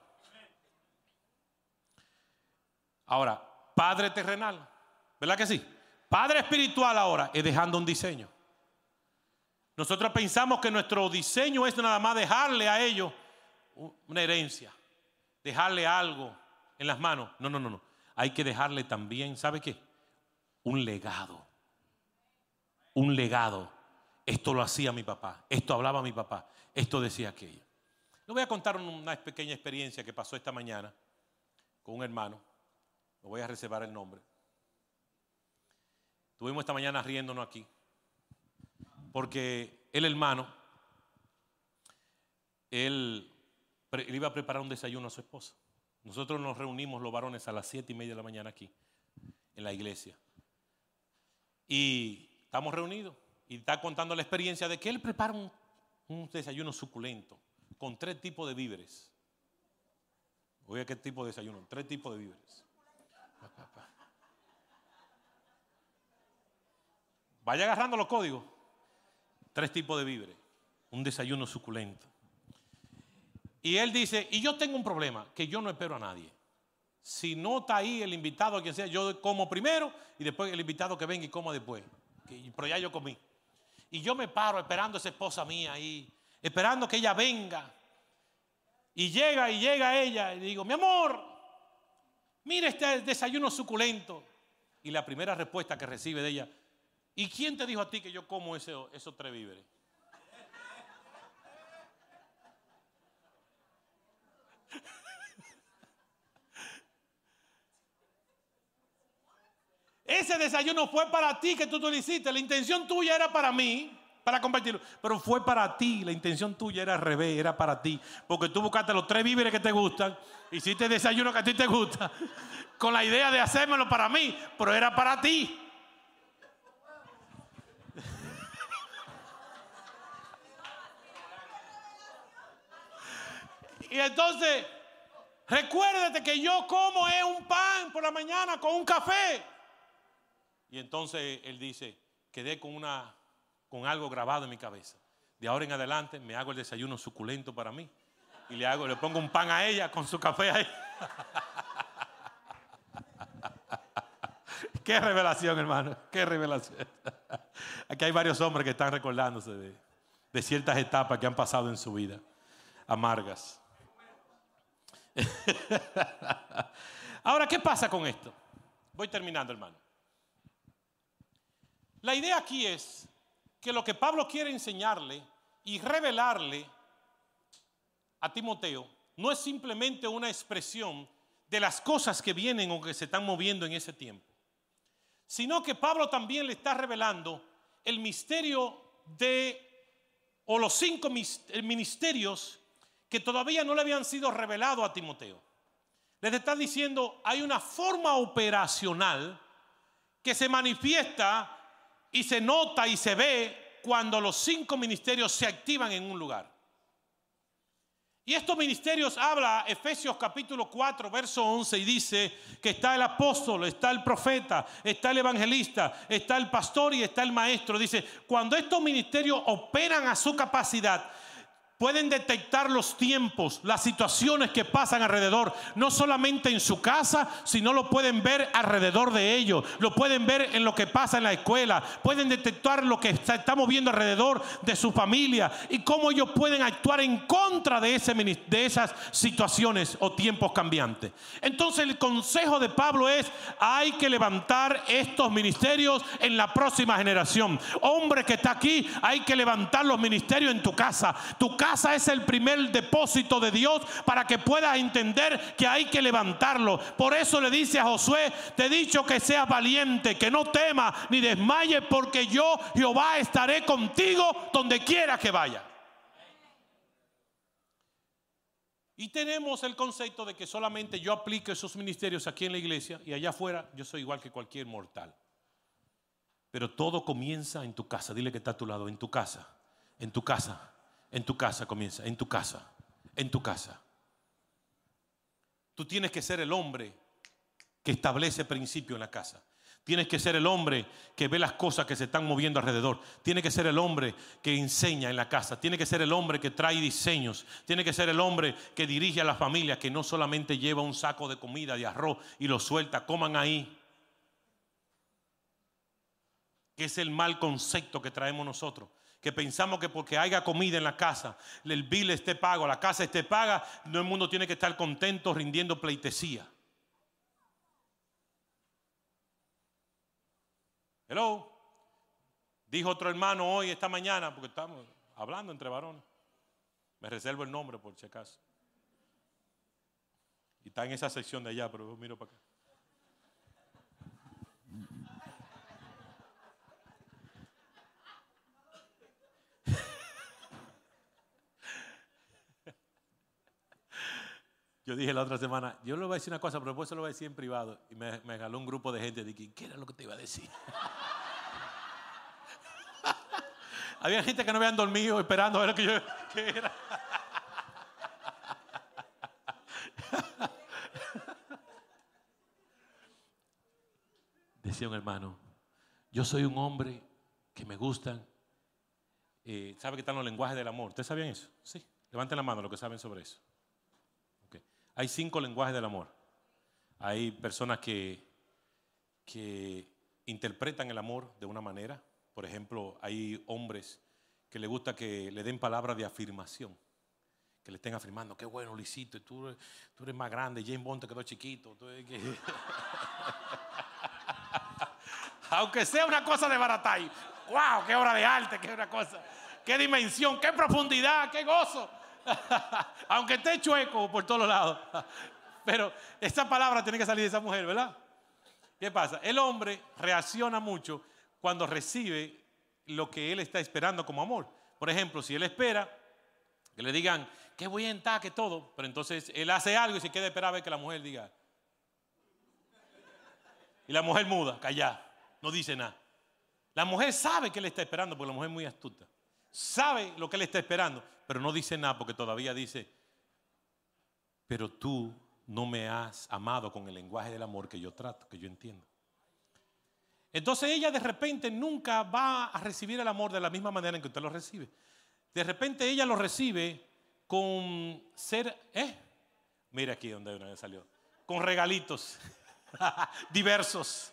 Ahora, padre terrenal, ¿verdad que sí? Padre espiritual ahora es dejando un diseño. Nosotros pensamos que nuestro diseño es nada más dejarle a ellos una herencia, dejarle algo en las manos. No. Hay que dejarle también, ¿sabe qué? Un legado. Un legado. Esto lo hacía mi papá, esto hablaba mi papá, esto decía aquello. Les voy a contar una pequeña experiencia que pasó esta mañana con un hermano. Me voy a reservar el nombre. Estuvimos esta mañana riéndonos aquí, porque el hermano, él iba a preparar un desayuno a su esposa. Nosotros nos reunimos los varones a las 7:30 de la mañana aquí, en la iglesia. Y estamos reunidos y está contando la experiencia de que él prepara un desayuno suculento con 3 tipos de víveres. Oiga, ¿qué tipo de desayuno? 3 tipos de víveres. Vaya agarrando los códigos. 3 tipos de víveres. Un desayuno suculento. Y él dice, y yo tengo un problema, que yo no espero a nadie. Si no está ahí el invitado, a quien sea, yo como primero y después el invitado que venga y coma después. Pero ya yo comí. Y yo me paro esperando a esa esposa mía ahí, esperando que ella venga. Y llega ella y digo, mi amor, mira este desayuno suculento. Y la primera respuesta que recibe de ella, ¿y quién te dijo a ti que yo como esos 3 víveres? Ese desayuno fue para ti que tú lo hiciste. La intención tuya era para mí, para compartirlo. Pero fue para ti. La intención tuya era al revés, era para ti. Porque tú buscaste los 3 víveres que te gustan. Hiciste el desayuno que a ti te gusta. Con la idea de hacérmelo para mí. Pero era para ti. Y entonces, recuérdate que yo como es un pan por la mañana con un café. Y entonces él dice, quedé con algo grabado en mi cabeza. De ahora en adelante me hago el desayuno suculento para mí. Y le pongo un pan a ella con su café ahí. Qué revelación, hermano, qué revelación. Aquí hay varios hombres que están recordándose de ciertas etapas que han pasado en su vida, amargas. Ahora, ¿qué pasa con esto? Voy terminando, hermano. La idea aquí es que lo que Pablo quiere enseñarle y revelarle a Timoteo no es simplemente una expresión de las cosas que vienen o que se están moviendo en ese tiempo, sino que Pablo también le está revelando el misterio o los 5 ministerios que todavía no le habían sido revelados a Timoteo. Les está diciendo, hay una forma operacional que se manifiesta y se nota y se ve cuando los 5 ministerios se activan en un lugar. Y estos ministerios habla Efesios capítulo 4, verso 11, y dice que está el apóstol, está el profeta, está el evangelista, está el pastor y está el maestro. Dice, cuando estos ministerios operan a su capacidad, pueden detectar los tiempos, las situaciones que pasan alrededor, no solamente en su casa, sino lo pueden ver alrededor de ellos, lo pueden ver en lo que pasa en la escuela, pueden detectar lo que se está moviendo alrededor de su familia y cómo ellos pueden actuar en contra de esas situaciones o tiempos cambiantes. Entonces el consejo de Pablo es: hay que levantar estos ministerios en la próxima generación. Hombre que está aquí, hay que levantar los ministerios en tu casa. Tu casa es el primer depósito de Dios para que puedas entender que hay que levantarlo. Por eso le dice a Josué: te he dicho que seas valiente, que no temas ni desmayes, porque yo, Jehová, estaré contigo donde quiera que vaya. Y tenemos el concepto de que solamente yo aplico esos ministerios aquí en la iglesia y allá afuera yo soy igual que cualquier mortal. Pero todo comienza en tu casa. Dile que está a tu lado: en tu casa, en tu casa. En tu casa comienza, en tu casa, en tu casa. Tú tienes que ser el hombre que establece principio en la casa. Tienes que ser el hombre que ve las cosas que se están moviendo alrededor. Tiene que ser el hombre que enseña en la casa. Tiene que ser el hombre que trae diseños. Tiene que ser el hombre que dirige a la familia, que no solamente lleva un saco de comida, de arroz y lo suelta, coman ahí. Que es el mal concepto que traemos nosotros. Que pensamos que porque haya comida en la casa, el bill esté pago, la casa esté paga, todo el mundo tiene que estar contento rindiendo pleitesía. Hello. Dijo otro hermano hoy, esta mañana, porque estamos hablando entre varones. Me reservo el nombre por si acaso. Y está en esa sección de allá, pero yo miro para acá. Yo dije la otra semana, yo le voy a decir una cosa, pero después se lo voy a decir en privado. Y me jaló un grupo de gente. Dije, ¿qué era lo que te iba a decir? Había gente que no habían dormido esperando a ver lo que yo qué era. Decía un hermano, yo soy un hombre que me gustan. ¿Sabe que están los lenguajes del amor? ¿Ustedes sabían eso? Sí. Levanten la mano los que saben sobre eso. Hay 5 lenguajes del amor. Hay personas que interpretan el amor de una manera. Por ejemplo, hay hombres que les gusta que le den palabras de afirmación. Que le estén afirmando: qué bueno, Luisito, tú eres más grande, James Bond te quedó chiquito. Aunque sea una cosa de baratay. ¡Wow! ¡Qué obra de arte! ¡Qué una cosa! ¡Qué dimensión! ¡Qué profundidad! ¡Qué gozo! Aunque esté chueco por todos lados. Pero esa palabra tiene que salir de esa mujer, ¿verdad? ¿Qué pasa? El hombre reacciona mucho cuando recibe lo que él está esperando como amor. Por ejemplo, si él espera que le digan que voy a entrar, que todo, pero entonces él hace algo y se queda a esperar a ver que la mujer diga. Y la mujer muda, callada, no dice nada. La mujer sabe que él está esperando, porque la mujer es muy astuta. Sabe lo que él está esperando, pero no dice nada porque todavía dice: pero tú no me has amado con el lenguaje del amor que yo trato, que yo entiendo. Entonces ella de repente nunca va a recibir el amor de la misma manera en que usted lo recibe. De repente ella lo recibe con mira aquí donde una vez salió. Con regalitos diversos.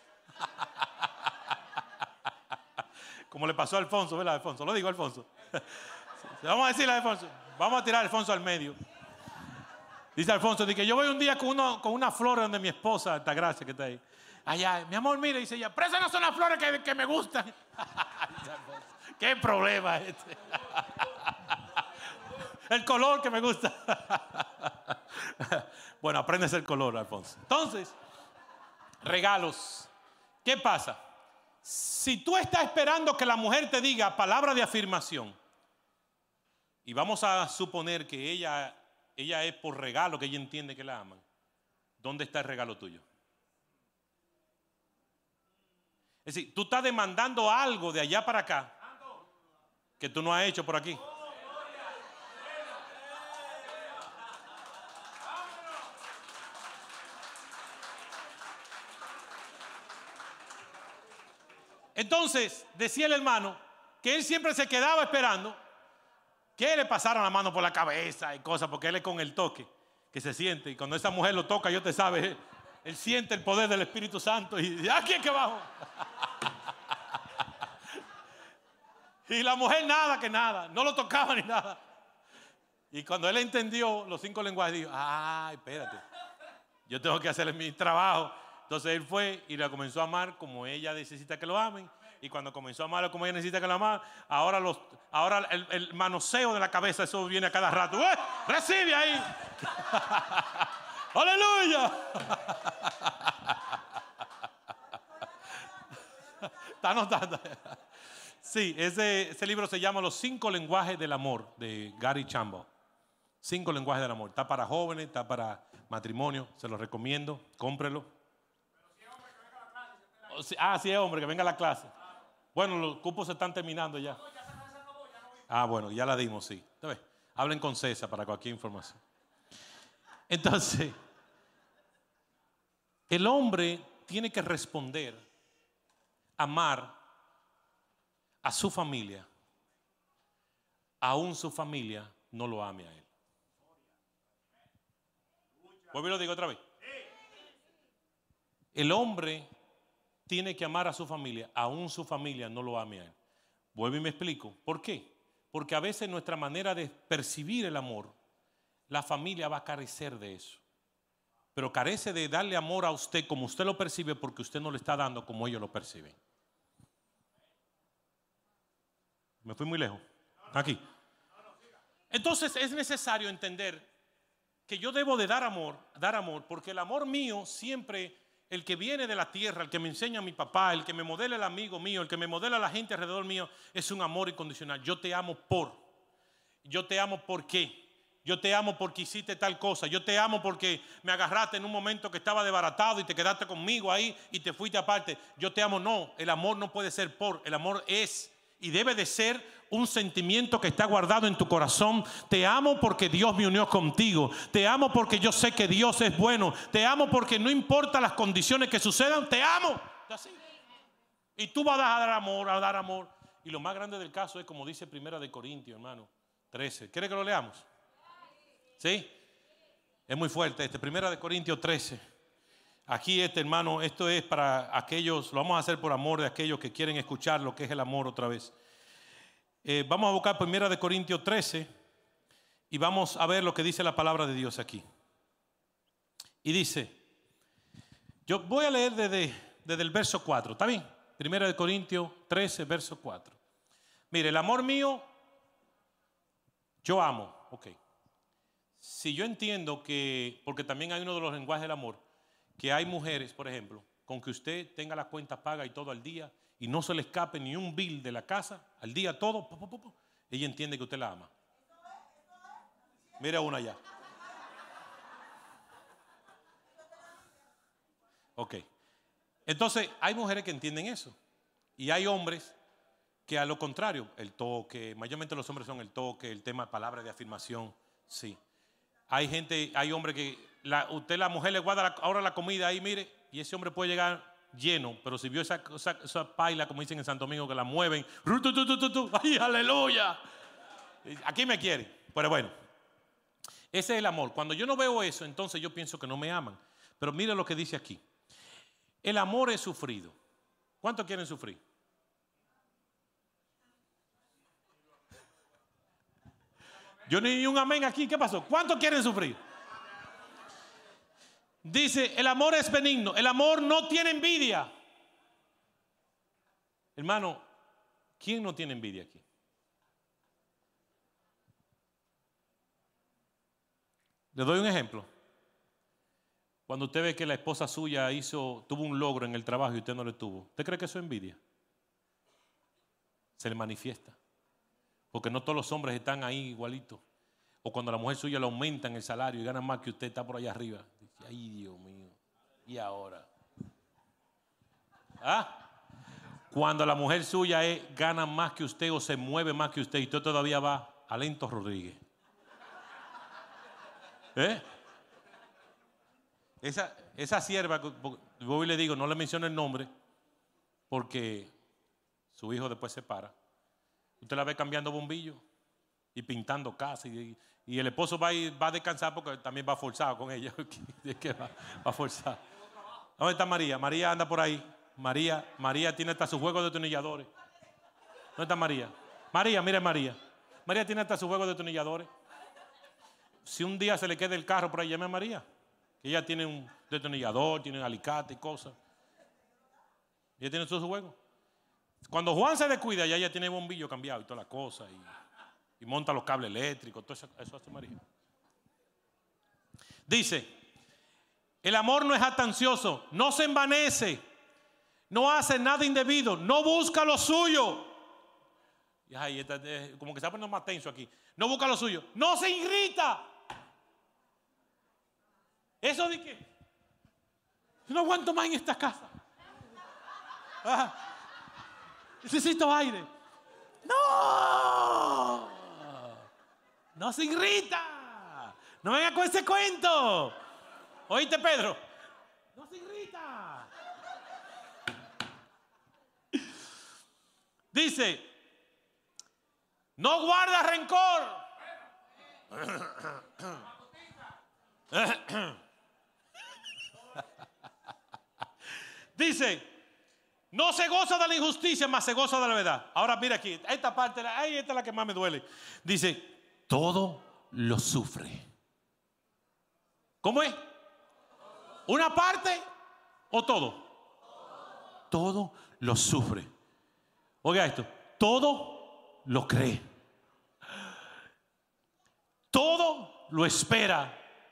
Como le pasó a Alfonso, ¿verdad, Alfonso? Lo digo, Alfonso. Vamos a decirle a Alfonso. Vamos a tirar a Alfonso al medio. Dice Alfonso, dice que yo voy un día con una flor donde mi esposa, Altagracia, que está ahí. Allá, mi amor, mire, dice ella, pero esas no son las flores que me gustan. ¿Qué problema es este? El color que me gusta. Bueno, aprendes el color, Alfonso. Entonces, regalos. ¿Qué pasa? Si tú estás esperando que la mujer te diga palabra de afirmación, y vamos a suponer que ella es por regalo, que ella entiende que la aman, ¿dónde está el regalo tuyo? Es decir, tú estás demandando algo de allá para acá que tú no has hecho por aquí. Entonces, decía el hermano que él siempre se quedaba esperando que le pasaran la mano por la cabeza y cosas, porque él es con el toque que se siente. Y cuando esa mujer lo toca, yo te sabe, él siente el poder del Espíritu Santo y dice, aquí es que bajo. Y la mujer nada que nada, no lo tocaba ni nada. Y cuando él entendió los 5 lenguajes, dijo, espérate, yo tengo que hacer mi trabajo. Entonces él fue y la comenzó a amar como ella necesita que lo amen. Y cuando comenzó a amarlo como ella necesita que lo amen, ahora el manoseo de la cabeza, eso viene a cada rato. ¡Recibe ahí! ¡Aleluya! ¿Está anotando? Sí, ese libro se llama Los 5 lenguajes del amor, de Gary Chambers. 5 lenguajes del amor. Está para jóvenes, está para matrimonio. Se lo recomiendo, cómprelo. Sí, es hombre, que venga a la clase. Bueno, los cupos se están terminando ya. Bueno, ya la dimos, sí. Entonces, hablen con César para cualquier información. Entonces, el hombre tiene que responder, amar a su familia, aún su familia no lo ame a él. Vuelvo y lo digo otra vez. El hombre tiene que amar a su familia, aún su familia no lo ame a él. Vuelvo y me explico. ¿Por qué? Porque a veces nuestra manera de percibir el amor, la familia va a carecer de eso. Pero carece de darle amor a usted como usted lo percibe, porque usted no le está dando como ellos lo perciben. Me fui muy lejos. Aquí. Entonces es necesario entender que yo debo de dar amor, porque el amor mío siempre, el que viene de la tierra, el que me enseña a mi papá, el que me modela el amigo mío, el que me modela la gente alrededor mío, es un amor incondicional. Yo te amo yo te amo porque, yo te amo porque hiciste tal cosa, yo te amo porque me agarraste en un momento que estaba desbaratado y te quedaste conmigo ahí y te fuiste aparte. Yo te amo, no, el amor no puede ser el amor es y debe de ser un sentimiento que está guardado en tu corazón. Te amo porque Dios me unió contigo. Te amo porque yo sé que Dios es bueno. Te amo porque no importa las condiciones que sucedan, te amo. Así. Y tú vas a dar amor, Y lo más grande del caso es como dice 1 Corintios, hermano, 13. ¿Quiere que lo leamos? ¿Sí? Es muy fuerte 1 Corintios 13. Aquí hermano, esto es para aquellos, lo vamos a hacer por amor de aquellos que quieren escuchar lo que es el amor otra vez. Vamos a buscar 1 Corintios 13 y vamos a ver lo que dice la palabra de Dios aquí. Y dice, yo voy a leer desde el verso 4, ¿está bien? 1 Corintios 13, verso 4. Mire, el amor mío, yo amo, ok. Si yo entiendo que, porque también hay uno de los lenguajes del amor, que hay mujeres, por ejemplo, con que usted tenga la cuenta paga y todo al día y no se le escape ni un bill de la casa, al día todo, ella entiende que usted la ama. Mira una allá. Ok. Entonces, hay mujeres que entienden eso. Y hay hombres que a lo contrario, el toque, mayormente los hombres son el toque, el tema de palabras de afirmación, sí. Hay hombres que la mujer le guarda ahora la comida ahí, mire, y ese hombre puede llegar lleno, pero si vio esa paila, como dicen en Santo Domingo, que la mueven, ¡ay, aleluya! Aquí me quiere. Pero bueno, ese es el amor. Cuando yo no veo eso, entonces yo pienso que no me aman. Pero mire lo que dice aquí. El amor es sufrido. ¿Cuántos quieren sufrir? Yo ni un amén aquí. ¿Qué pasó? ¿Cuántos quieren sufrir? Dice, el amor es benigno. El amor no tiene envidia. Hermano, ¿quién no tiene envidia aquí? Le doy un ejemplo. Cuando usted ve que la esposa suya tuvo un logro en el trabajo y usted no lo tuvo, ¿usted cree que eso es envidia? Se le manifiesta. Porque no todos los hombres están ahí igualitos. O cuando a la mujer suya le aumentan el salario y ganan más que usted, está por allá arriba. Dice, ay, Dios mío, ¿y ahora? Cuando la mujer suya gana más que usted o se mueve más que usted y usted todavía va a Lento Rodríguez. Esa sierva, voy y le digo, no le menciono el nombre, porque Su hijo después se para. Usted la ve cambiando bombillos y pintando casas. Y el esposo va a descansar porque también va forzado con ella. ¿De qué va a forzar? ¿Dónde está María? María anda por ahí. María tiene hasta su juego de atornilladores. ¿Dónde está María? María, mire María. María tiene hasta su juego de atornilladores. Si un día se le queda el carro por ahí, llame a María. Que ella tiene un detornillador, tiene un alicate y cosas. Ella tiene todo su juego. Cuando Juan se descuida, ya ella tiene bombillo cambiado y todas las cosas. Y monta los cables eléctricos. Todo eso hace María. Dice, el amor no es jactancioso, no se envanece, no hace nada indebido, no busca lo suyo. Y ay, como que se va poniendo más tenso aquí. No busca lo suyo, no se irrita. Eso de que yo no aguanto más en esta casa. Necesito aire. No se irrita. No venga con ese cuento. ¿Oíste, Pedro? No se irrita. Dice, no guarda rencor. Dice, no se goza de la injusticia, mas se goza de la verdad. Ahora mira aquí, esta parte, esta es la que más me duele. Dice, todo lo sufre. ¿Cómo es? ¿Una parte o todo? Todo lo sufre. Oiga esto, todo lo cree. Todo lo espera.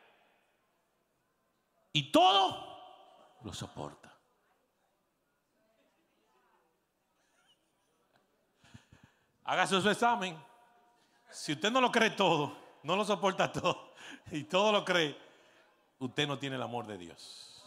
Y todo lo soporta. Hágase su examen. Si usted no lo cree todo, no lo soporta todo y todo lo cree, usted no tiene el amor de Dios.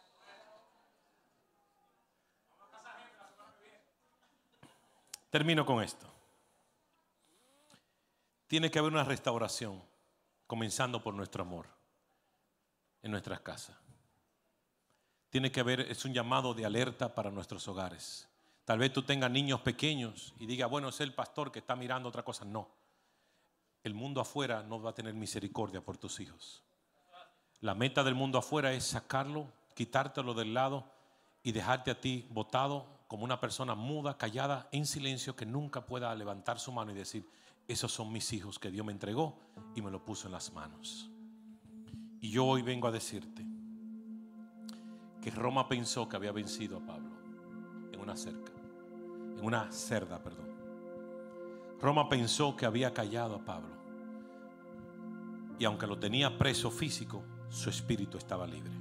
Termino con esto. Tiene que haber una restauración, comenzando por nuestro amor en nuestras casas. Tiene que haber, es un llamado de alerta para nuestros hogares. Tal vez tú tengas niños pequeños y digas, bueno, es el pastor que está mirando otra cosa. No. El mundo afuera no va a tener misericordia por tus hijos. La meta del mundo afuera es sacarlo, quitártelo del lado y dejarte a ti botado como una persona muda, callada, en silencio, que nunca pueda levantar su mano y decir, esos son mis hijos que Dios me entregó y me lo puso en las manos. Y yo hoy vengo a decirte que Roma pensó que había vencido a Pablo en una cerda. Roma pensó que había callado a Pablo. Y aunque lo tenía preso físico, su espíritu estaba libre.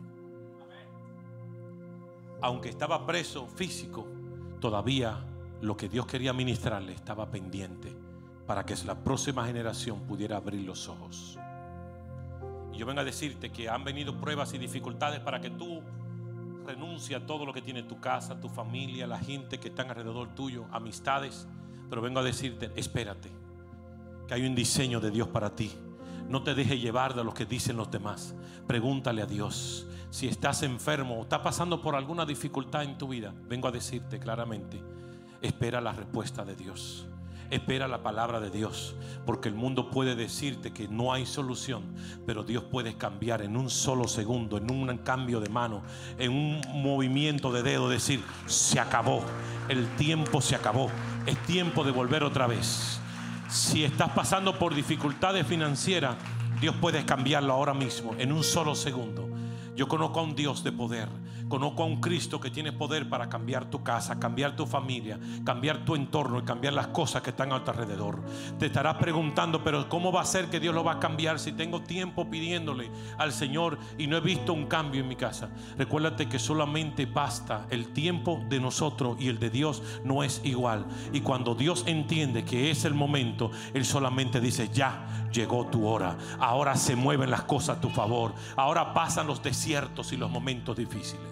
Aunque estaba preso físico, todavía lo que Dios quería ministrarle estaba pendiente para que la próxima generación pudiera abrir los ojos. Y yo vengo a decirte que han venido pruebas y dificultades para que tú renuncies a todo lo que tiene tu casa, tu familia, la gente que está alrededor tuyo, amistades. Pero vengo a decirte, espérate, que hay un diseño de Dios para ti. No te dejes llevar de lo que dicen los demás. Pregúntale a Dios. Si estás enfermo o estás pasando por alguna dificultad en tu vida, vengo a decirte claramente, espera la respuesta de Dios. Espera la palabra de Dios, porque el mundo puede decirte que no hay solución, pero Dios puede cambiar en un solo segundo, en un cambio de mano, en un movimiento de dedo, decir, se acabó, el tiempo se acabó, es tiempo de volver otra vez. Si estás pasando por dificultades financieras, Dios puede cambiarlo ahora mismo, en un solo segundo. Yo conozco a un Dios de poder. Conozco a un Cristo que tiene poder para cambiar tu casa, cambiar tu familia, cambiar tu entorno y cambiar las cosas que están a tu alrededor. Te estarás preguntando, pero ¿cómo va a ser que Dios lo va a cambiar si tengo tiempo pidiéndole al Señor y no he visto un cambio en mi casa? Recuérdate que solamente basta el tiempo de nosotros y el de Dios no es igual. Y cuando Dios entiende que es el momento, Él solamente dice, ya llegó tu hora. Ahora se mueven las cosas a tu favor. Ahora pasan los desiertos y los momentos difíciles.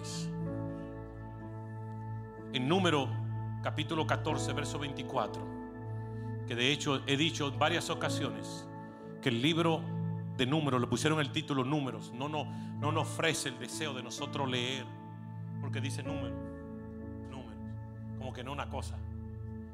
En Número capítulo 14 verso 24, que de hecho he dicho en varias ocasiones que el libro de Números, le pusieron el título Números, no nos ofrece el deseo de nosotros leer, porque dice números, como que no una cosa.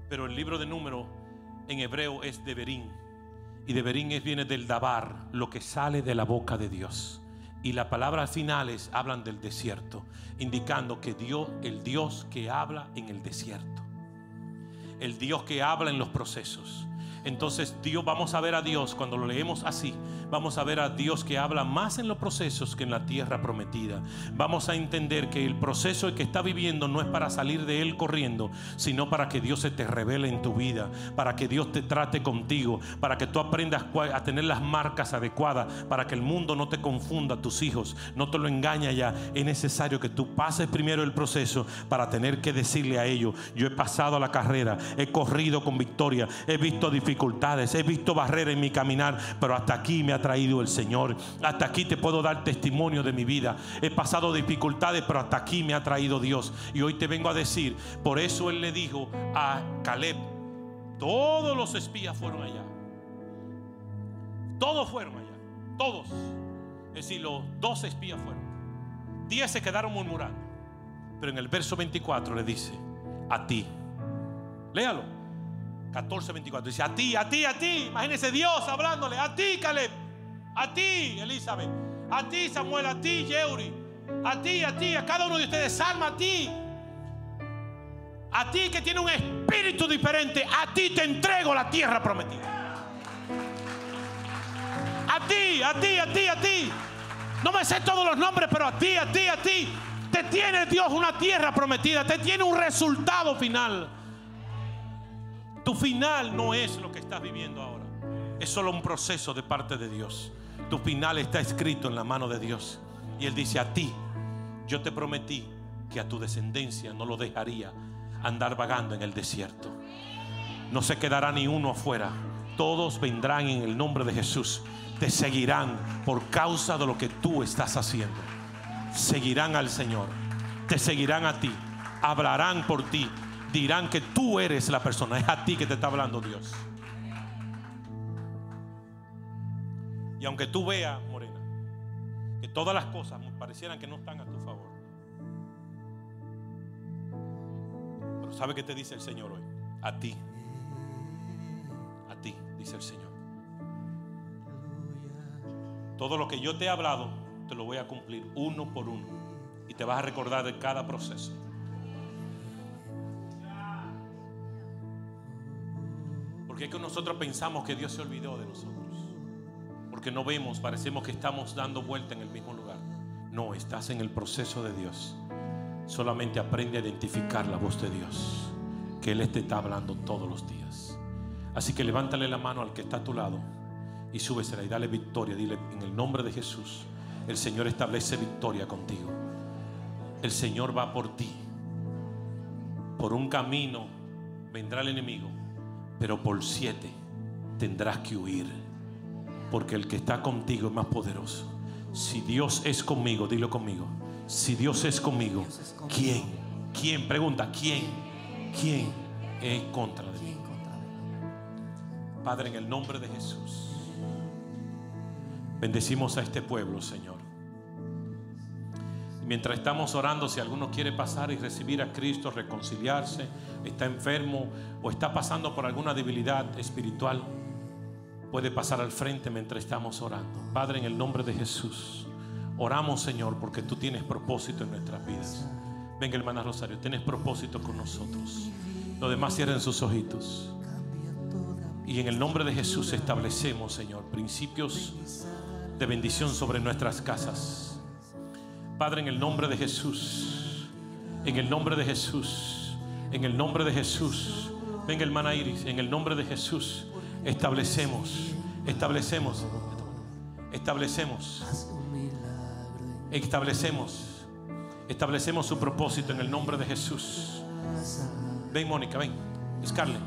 pero el libro de Números en hebreo es Devarim, y Devarim viene del dabar, lo que sale de la boca de Dios. Y las palabras finales hablan del desierto, indicando que Dios, el Dios que habla en el desierto, el Dios que habla en los procesos. Entonces Dios, vamos a ver a Dios, cuando lo leemos así, vamos a ver a Dios que habla más en los procesos que en la tierra prometida. Vamos a entender que el proceso que está viviendo no es para salir de él corriendo, sino para que Dios se te revele en tu vida, para que Dios te trate contigo, para que tú aprendas a tener las marcas adecuadas, para que el mundo no te confunda, tus hijos no te lo engaña ya. Es necesario que tú pases primero el proceso para tener que decirle a ellos: yo he pasado la carrera, he corrido con victoria, he visto dificultades, he visto barreras en mi caminar, pero hasta aquí me ha traído el Señor. Hasta aquí te puedo dar testimonio de mi vida. He pasado dificultades, pero hasta aquí me ha traído Dios. Y hoy te vengo a decir, por eso Él le dijo a Caleb: todos los espías fueron allá. Todos fueron allá. Todos. Es decir, los 12 espías fueron. 10 se quedaron murmurando. Pero en el verso 24 le dice: a ti. Léalo. 14:24 dice: a ti, a ti, a ti. Imagínense Dios hablándole: a ti, Caleb, a ti, Elizabeth, a ti, Samuel, a ti, Yeuri, a ti, a cada uno de ustedes, Salma, a ti que tiene un espíritu diferente, a ti te entrego la tierra prometida. A ti, a ti, a ti, a ti. No me sé todos los nombres, pero a ti, a ti, a ti te tiene Dios una tierra prometida, te tiene un resultado final. Tu final no es lo que estás viviendo ahora, es solo un proceso de parte de Dios. Tu final está escrito en la mano de Dios. Y Él dice: a ti yo te prometí que a tu descendencia no lo dejaría andar vagando en el desierto. No se quedará ni uno afuera. Todos vendrán en el nombre de Jesús. Te seguirán por causa de lo que tú estás haciendo. Seguirán al Señor, te seguirán a ti, hablarán por ti, dirán que tú eres la persona. Es a ti que te está hablando Dios. Y aunque tú veas, Morena, que todas las cosas parecieran que no están a tu favor, pero ¿sabe qué te dice el Señor hoy? A ti, dice el Señor. Todo lo que yo te he hablado te lo voy a cumplir uno por uno, y te vas a recordar de cada proceso. Porque es que nosotros pensamos que Dios se olvidó de nosotros, porque no vemos, parecemos que estamos dando vuelta en el mismo lugar. No, estás en el proceso de Dios. Solamente aprende a identificar la voz de Dios, que Él te está hablando todos los días. Así que levántale la mano al que está a tu lado y súbesela y dale victoria. Dile: en el nombre de Jesús, el Señor establece victoria contigo. El Señor va por ti. Por un camino vendrá el enemigo, pero por 7 tendrás que huir, porque el que está contigo es más poderoso. Si Dios es conmigo, dilo conmigo: si Dios es conmigo, ¿quién? Pregunta: ¿quién es contra de mí? Padre, en el nombre de Jesús, bendecimos a este pueblo, Señor. Mientras estamos orando, si alguno quiere pasar y recibir a Cristo, reconciliarse, está enfermo o está pasando por alguna debilidad espiritual, puede pasar al frente mientras estamos orando. Padre, en el nombre de Jesús, oramos, Señor, porque tú tienes propósito en nuestras vidas. Venga, hermana Rosario, tienes propósito con nosotros. Los demás cierren sus ojitos. Y en el nombre de Jesús establecemos, Señor, principios de bendición sobre nuestras casas. Padre, en el nombre de Jesús, en el nombre de Jesús, en el nombre de Jesús. Venga, hermana Iris, en el nombre de Jesús establecemos su propósito en el nombre de Jesús. Ven, Mónica, ven. Scarlett.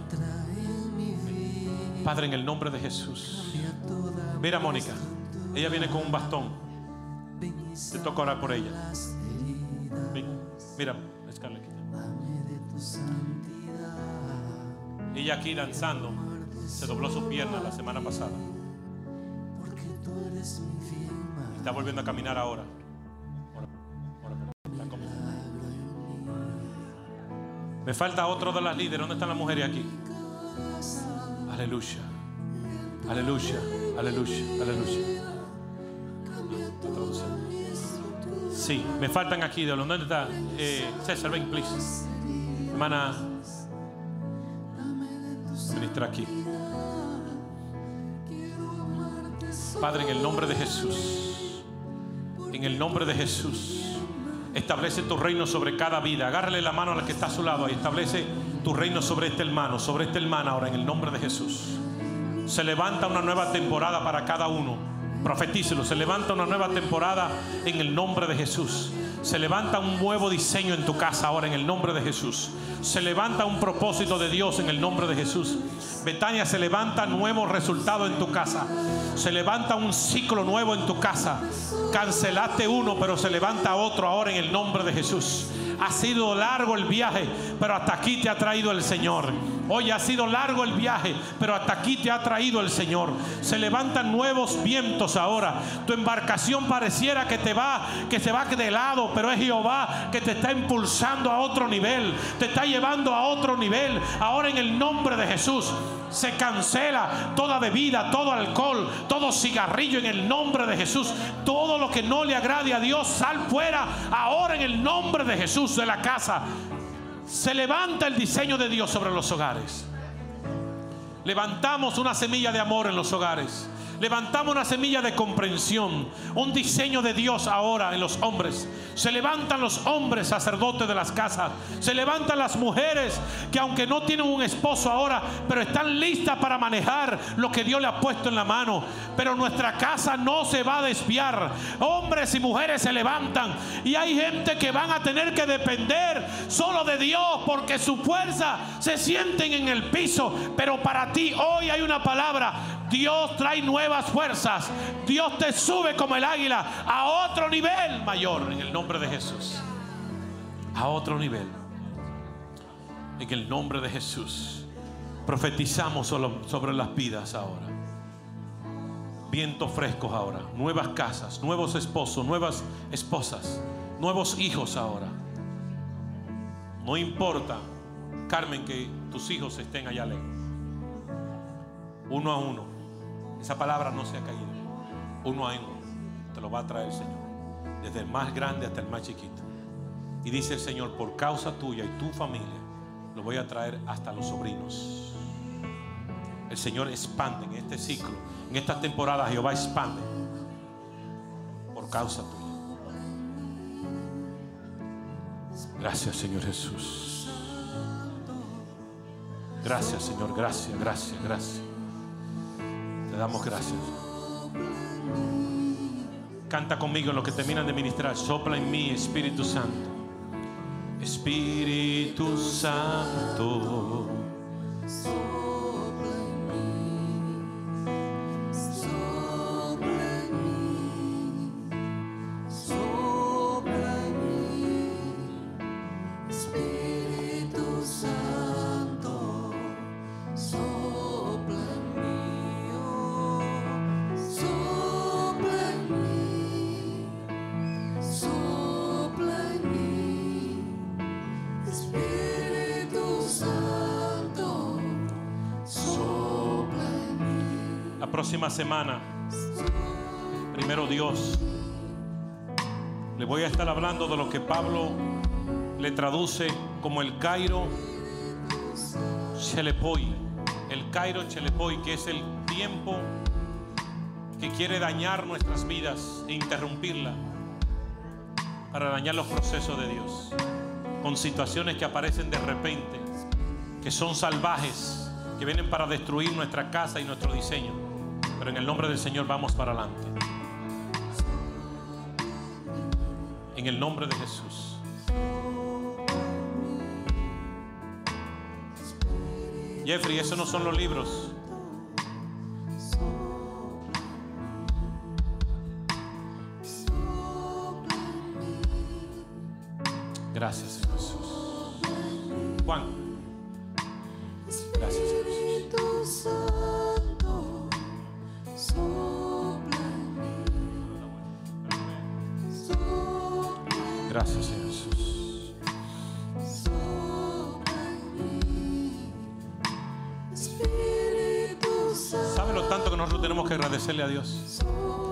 Padre, en el nombre de Jesús. Mira, Mónica, ella viene con un bastón. Te toca orar por ella. Ven. Mira, Scarlett. Ella aquí danzando se dobló sus piernas la semana pasada. Está volviendo a caminar ahora. Me falta otro de las líderes. ¿Dónde están las mujeres aquí? Aleluya. Aleluya. Aleluya. Aleluya. Sí, me faltan aquí. ¿Dónde está? César, ven, please. Hermana, ministra aquí. Padre, en el nombre de Jesús, en el nombre de Jesús, establece tu reino sobre cada vida. Agárrale la mano a la que está a su lado y establece tu reino sobre este hermano, sobre esta hermana ahora, en el nombre de Jesús. Se levanta una nueva temporada para cada uno. Profetícelo. Se levanta una nueva temporada en el nombre de Jesús. Se levanta un nuevo diseño en tu casa ahora en el nombre de Jesús. Se levanta un propósito de Dios en el nombre de Jesús. Betania, se levanta nuevo resultado en tu casa. Se levanta un ciclo nuevo en tu casa. Cancelaste uno, pero se levanta otro ahora en el nombre de Jesús. Ha sido largo el viaje, pero hasta aquí te ha traído el Señor. Hoy ha sido largo el viaje, pero hasta aquí te ha traído el Señor. Se levantan nuevos vientos ahora. Tu embarcación pareciera que se va de lado, pero es Jehová que te está impulsando a otro nivel. Te está llevando a otro nivel. Ahora en el nombre de Jesús se cancela toda bebida, todo alcohol, todo cigarrillo en el nombre de Jesús. Todo lo que no le agrade a Dios, sal fuera ahora en el nombre de Jesús de la casa. Se levanta el diseño de Dios sobre los hogares. Levantamos una semilla de amor en los hogares. Levantamos una semilla de comprensión, un diseño de Dios ahora en los hombres. Se levantan los hombres sacerdotes de las casas. Se levantan las mujeres que aunque no tienen un esposo ahora, pero están listas para manejar lo que Dios le ha puesto en la mano. Pero nuestra casa no se va a desviar. Hombres y mujeres se levantan y hay gente que van a tener que depender solo de Dios porque su fuerza se sienten en el piso. Pero para ti hoy hay una palabra. Dios trae nuevas fuerzas. Dios te sube como el águila a otro nivel mayor en el nombre de Jesús. A otro nivel. En el nombre de Jesús. Profetizamos sobre las vidas ahora. Vientos frescos ahora. Nuevas casas, nuevos esposos, nuevas esposas, nuevos hijos ahora. No importa, Carmen, que tus hijos estén allá lejos. Uno a uno. Esa palabra no se ha caído. Uno a uno te lo va a traer el Señor, desde el más grande hasta el más chiquito. Y dice el Señor, por causa tuya y tu familia lo voy a traer hasta los sobrinos. El Señor expande en este ciclo, en esta temporada. Jehová expande por causa tuya. Gracias, Señor Jesús. Gracias, Señor. Gracias, gracias, gracias. Te damos gracias. Canta conmigo en lo que terminan de ministrar. Sopla en mí, Espíritu Santo. Espíritu Santo. Sopla en mí. Sopla en mí. Sopla en mí. Espíritu Santo. Sopla en mí. Próxima semana, primero Dios, le voy a estar hablando de lo que Pablo le traduce como el Cairo Chelepoi. El Cairo Chelepoi, que es el tiempo que quiere dañar nuestras vidas e interrumpirla para dañar los procesos de Dios, con situaciones que aparecen de repente, que son salvajes, que vienen para destruir nuestra casa y nuestro diseño. Pero en el nombre del Señor vamos para adelante. En el nombre de Jesús. Jeffrey, esos no son los libros. Gracias, Señor Jesús. Juan. Gracias, Señor Jesús. Gracias, Señor Jesús. nosotros tenemos que agradecerle a Dios.